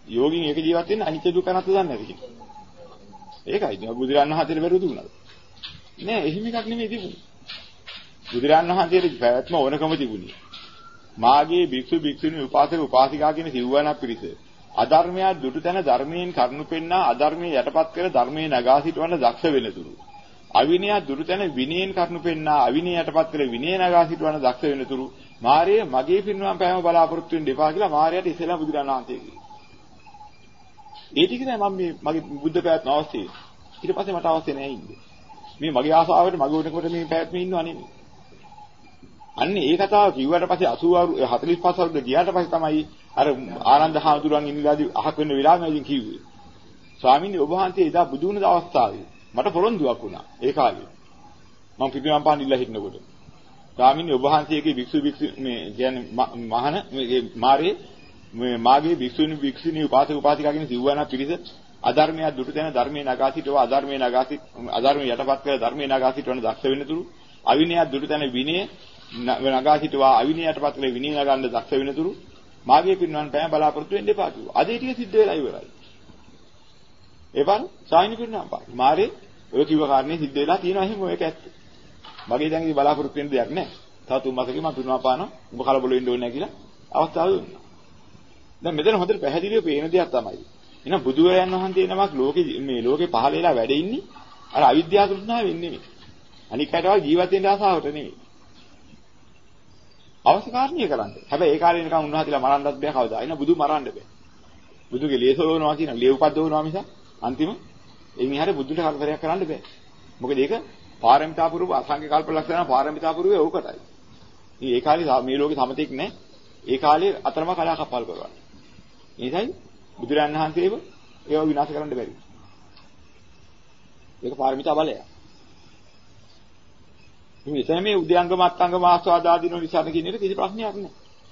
යෝගින් ඒක ජීවත් වෙන්න අනිත්‍ය දුක නැත්ද දන්නේ නැති කෙනෙක්. ඒකයි බුදුරන් වහන්සේට බැරුව දුන්නා. නෑ එහෙම එකක් නෙමෙයි තිබුණේ. බුදුරන් වහන්සේට පැවැත්ම ඕනකම තිබුණේ. මාගේ භික්ෂු භික්ෂුණී උපාසක උපාසිකා කියන සිව්වණක් පිරිස. අධර්මය දුටු තැන ධර්මයෙන් කරුණු පෙන්නා අධර්මයේ යටපත් කර ධර්මයේ නගා සිටවන දක්ෂ වෙනතුරු. අවිනය දුටු තැන විනයෙන් කරුණු පෙන්නා අවිනය යටපත් කර විනය නගා සිටවන දක්ෂ වෙනතුරු. මාර්ය මගේ පිරිනුවම් පෑම බලාපොරොත්තු වෙන්න එපා කියලා මාර්යාට ඉස්සෙල්ලා බුදුරන් වහන්සේ කිව්වා. ඒ ටික තමයි මම මගේ බුද්ධ පැවැත්ම අවශ්‍යයි. ඊට පස්සේ මට අවශ්‍ය නැහැ ඉන්නේ. මේ මගේ ආසාවට මගේ උඩකට මේ පැවැත්ම ඉන්නව නෙමෙයි. අන්න ඒ කතාව කිව්වට පස්සේ 80 45 අවුරුද්ද ගියාට පස්සේ තමයි අර ආනන්ද හාමුදුරුවන් ඉන්නලාදී අහක් වෙන වෙලාවෙම කිව්වේ. ස්වාමීනි ඔබ වහන්සේ එදා බුදු වුණ අවස්ථාවේ මට පොරොන්දුවක් වුණා. ඒ කාලේ. මම පිටිනම් පානිලා හිටනකොට. ස්වාමීනි ඔබ වහන්සේගේ භික්ෂු මේ කියන්නේ මහාන මේ මාරේ මේ මාගේ භික්ෂුණී භික්ෂුණී උපාසක උපාසිකා කියන සිව්වණක් පිරිස අධර්මය දුටු තැන ධර්මයේ නගා සිටව අධර්මයේ නගා සිට අධර්මයේ යටපත් කර ධර්මයේ නගා සිටවන දක්ෂ වෙනතුරු අවිනය දුටු තැන විනය නගා සිටවා අවිනය යටපත් කර විනය නගන්න දක්ෂ වෙනතුරු මාගේ පිරිනවන් පෑම බලාපොරොත්තු වෙන්න එපා කිව්වා. අද ඒ ටික සිද්ධ වෙලා ඉවරයි. එපන් සායිනි පිරිනවන් පා. මාරේ ඔය කිව්ව කාරණේ සිද්ධ වෙලා තියෙනවා එහෙම මේක ඇත්ත. මගේ දැන් ඉතින් බලාපොරොත්තු වෙන්න දෙයක් නැහැ. තව 3 මාසෙකින් මම පිරිනවන් පානවා. උඹ කලබල වෙන්න ඕනේ නැහැ කියලා අවස්ථාව දුන්නා. දැන් මෙතන හොඳට පැහැදිලිව පේන දෙයක් තමයි. එහෙනම් බුදුරයන් වහන්සේ නමක් ලෝකේ පහළ වෙලා වැඩ ඉන්නේ අර අවිද්‍යාව තෘෂ්ණාවෙන් නෙමෙයි. අනික් අයටවත් ජීවත් වෙන්න ආසාවට නෙමෙයි. අවශ්‍ය කාරණිය කරන්න. හැබැයි ඒ කාලේ නිකන් උන්වහන්සේලා මරන්නත් බෑ කවදා. එන බුදු මරන්න බෑ. බුදුගේ ලේසෝනවා කියන ලේව්පද්දවනවා මිස අන්තිම එයින් එහාට බුදුන්ට කරදරයක් කරන්න බෑ. මොකද ඒක පාරමිතා පුරුව අසංඛ්‍ය කල්ප ලක්ෂණ පාරමිතා පුරුවේ ඕකටයි. ඉතින් ඒ කාලේ මේ ලෝකේ සමතෙක් නැහැ. ඒ කාලේ අතරම කලා කපල් කරනවා. ඒසයි බුදුරන් වහන්සේව ඒව විනාශ කරන්න බැරි. ඒක පාරමිතා බලය. මේ මේ උද්‍යංගම අත්ංගම ආස්වාද ආදීනෝ විසරණ කියන එක කිසි ප්‍රශ්නයක් නෑ.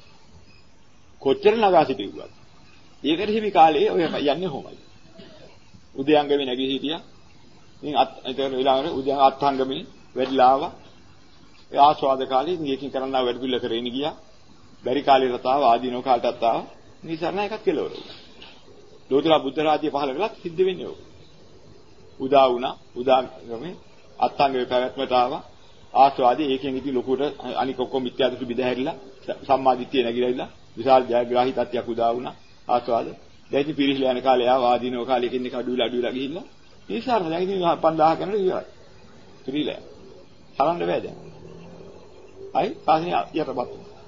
කොච්චර නගා සිටියුවත්. ඒකට හිමි කාලේ ඔය යන්නේ කොහොමද? උද්‍යංගමේ නැගී හිටියා. ඉතින් ඒතර ඊළඟට උද්‍යංග අත්ංගමේ වැඩිලා ආවා. ඒ ආස්වාද කාලේ ඉතින් ඒකින් කරන්නා වැඩ පිළිල කරගෙන ගියා. බැරි කාලේ රතාව ආදීනෝ කාලටත් ආවා. නිසරණ එකක් කෙලවර වුණා. ලෝතර බුද්ධ රාජ්‍ය පහළ වෙලා සිද්ධ වෙන්නේ ඕක. උදා වුණා. උදාගමේ අත්ංගමේ පැවැත්මට ආවා. ආස්වාදී ඒකෙන් ඉති ලොකුට අනික ඔක්කොම මිත්‍යා දෘෂ්ටි බෙදහැරිලා සම්මාදිට්ඨිය නැగిලා විශාල ජයග්‍රාහී තත්ත්වයක් උදා වුණා. ආස්වාද දැන් ඉතින් පිරිහිලා යන කාලේ ආවා ආදීනෝ කාලෙකින් එක අඩුවිලා ගිහිල්ලා ඊසාරණ දැන් ඉතින් 5000 කනට ඉවරයි. පිරිහිලා. හරන්න බෑ දැන්. අයි සාසනිය යටපත්.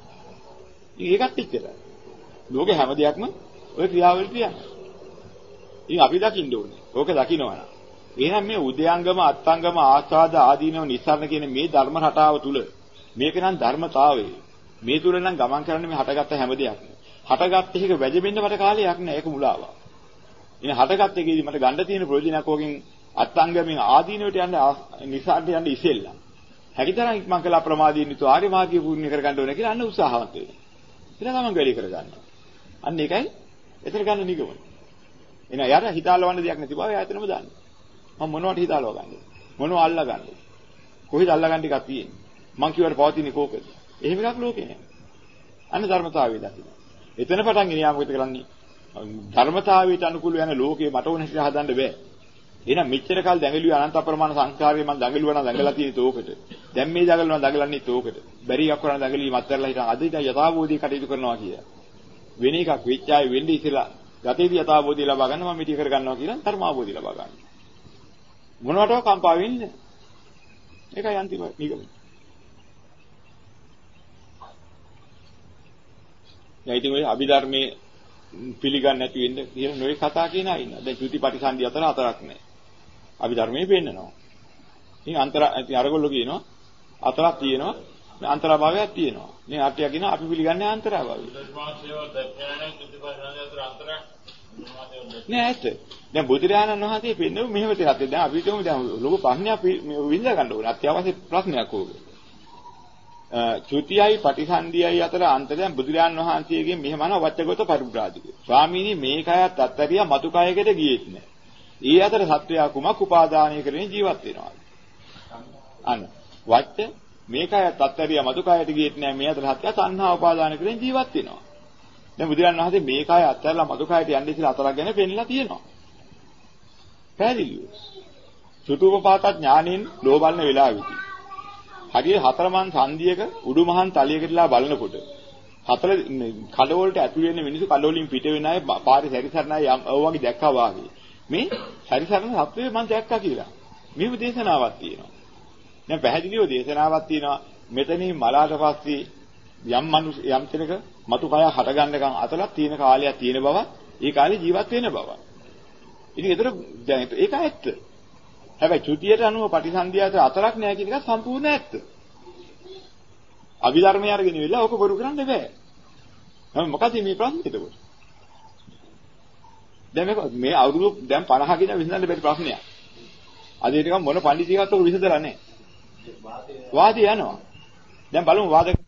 ඒකත් එච්චරයි. ලෝකේ හැම දෙයක්ම ඔය ක්‍රියාවලියට යනවා. ඉතින් අපි දකින්න ඕනේ. ඕක දකින්නවනම්. එහෙනම් මේ උද්‍යංගම අත්ංගම ආස්වාද ආදීනව නිස්සාරණ කියන මේ ධර්ම රටාව තුල මේක නම් ධර්මතාවය. මේ තුල නම් ගමන් කරන්නේ මේ හටගත්ත හැම දෙයක්ම. හටගත්ත එක වැජෙන්න මට කාලයක් නෑ. ඒක මුලාවක්. ඉතින් හටගත්ත එකේදී මට ගන්න තියෙන ප්‍රයෝජනයක් ඕකෙන් අත්ංගමෙන් ආදීනවට යන්න නිස්සාරණට යන්න ඉසෙල්ලා. හැකිතරම් ඉක්මන් කළ අප්‍රමාදීන් විතර ආර්ය මාර්ගය පූර්ණ කර ගන්න ඕනේ කියලා අන්න උත්සාහවත් වෙනවා. ඊළඟ ගමන් වැඩි කර ගන්නවා. අන්න ඒකයි එතන ගන්න නිගමන. එන යාර හිතාලවන්න දෙයක් නැති බව එයා එතනම දන්නේ. මම මොනවට හිතාලව ගන්නද? මොනව අල්ලා ගන්නද? කොහෙද අල්ලා ගන්න එකක් තියෙන්නේ? මං කියවට පවතින්නේ කෝකද? එහෙම එකක් ලෝකේ නෑ. අන්න ධර්මතාවය දකින්න. එතන පටන් ගෙන යාම මොකද කරන්නේ? ධර්මතාවයට අනුකූල යන ලෝකේ මට ඕන හැටියට හදන්න බෑ. එහෙනම් මෙච්චර කාල දැඟලුවේ අනන්ත අප්‍රමාණ සංස්කාරයේ මම දැඟලුවා නම් දැඟලා තියෙන්නේ තෝකට. දැන් මේ දැඟලනවා දැඟලන්නේ තෝකට. බැරි එකක් කරන දැඟලීම අත්හැරලා හිටන් අද ඉතින් යථාබෝධී කටයුතු කරනවා කියලා. වෙන එකක් වෙච්චායි වෙන්නේ ඉතලා ගතේදී යථාබෝධී ලබා ගන්න මම මිටි කර ගන්නවා කියලා ධර්මාබෝධී ලබා ගන්න. මොනවටව කම්පා වෙන්නේ? ඒකයි අන්තිම නිගමනය. දැන් ඉතින් ඔය අභිධර්මයේ පිළිගන්නේ නැති වෙන්න කියන නොයේ කතා කියන අය ඉන්නවා. දැන් ත්‍ෘතිපටිසන්ධි අතර හතරක් නැහැ. අභිධර්මයේ පෙන්නනවා. ඉතින් ඉතින් අරගොල්ලෝ කියනවා හතරක් තියෙනවා. මේ අන්තරාභාවයක් තියෙනවා. මේ අට්ටිය කියනවා අපි පිළිගන්නේ අන්තරාභාවය. නෑ ඇත්ත. දැන් බුදුරජාණන් වහන්සේ පෙන්නු මෙහෙම දෙයක්. දැන් අපි හිතමු දැන් ලොකු ප්‍රශ්නයක් විඳ ගන්න ඕනේ. අත්‍යවශ්‍ය ප්‍රශ්නයක් ඕක. ත්‍ෘතියයි පටිසන්ධියයි අතර අන්තරයන් බුදුරජාණන් වහන්සේගෙන් මෙහෙම අහන වච්චගත පරිබ්‍රාජික. ස්වාමීනි මේ කයත් අත්තරිය මතු කයකට ගියෙත් නෑ. ඊ අතර සත්වයා කුමක් උපාදානය කරගෙන ජීවත් වෙනවා. අන්න වච්ච මේ කයත් අත්තරිය මතු කයට ගියෙත් නෑ. මේ අතර සත්වයා තණ්හා උපාදාන කරගෙන ජීවත් වෙනවා. දැන් බුදුරන් වහන්සේ මේ කාය අත්හැරලා මතු කායට යන්නේ ඉතින් අතරක් ගැන පෙන්නලා තියෙනවා. පැහැදිලිව. චතුපපාත ඥානෙන් ලෝබල්න වෙලාවෙදී. හරිය හතරමන් සංදියක උඩුමහන් තලියකටලා බලනකොට හතර කඩවලට ඇතුළු වෙන මිනිස්සු කඩවලින් පිට වෙන අය පාරේ සැරිසරන අය වගේ දැක්කා වාගේ. මේ සැරිසරන සත්වයේ මම දැක්කා කියලා. මේව දේශනාවක් තියෙනවා. දැන් පැහැදිලිව දේශනාවක් තියෙනවා. මෙතනින් මලාට පස්සේ යම් තැනක මතු කය හට ගන්නකම් අතලක් තියෙන කාලයක් තියෙන බව, ඒ කාලේ ජීවත් වෙන බව. ඉතින් ඒතර දැන් ඒක ඇත්ත. හැබැයි චුතියට අනුව පටිසන්ධියට අතරක් නැහැ කියන එක සම්පූර්ණ ඇත්ත. අභිධර්මය අරගෙන ඉවිල්ලා ඕක බොරු කරන්න බෑ. එහෙනම් මොකද මේ ප්‍රශ්නේ එතකොට? දැන් මේ අවුරුදු දැන් 50 කියන විසඳන්න බැරි ප්‍රශ්නයක්. අද ඒක මොන පඬිතිකවත් ඔක විසඳලා නැහැ. වාදේ යනවා. දැන් බලමු වාද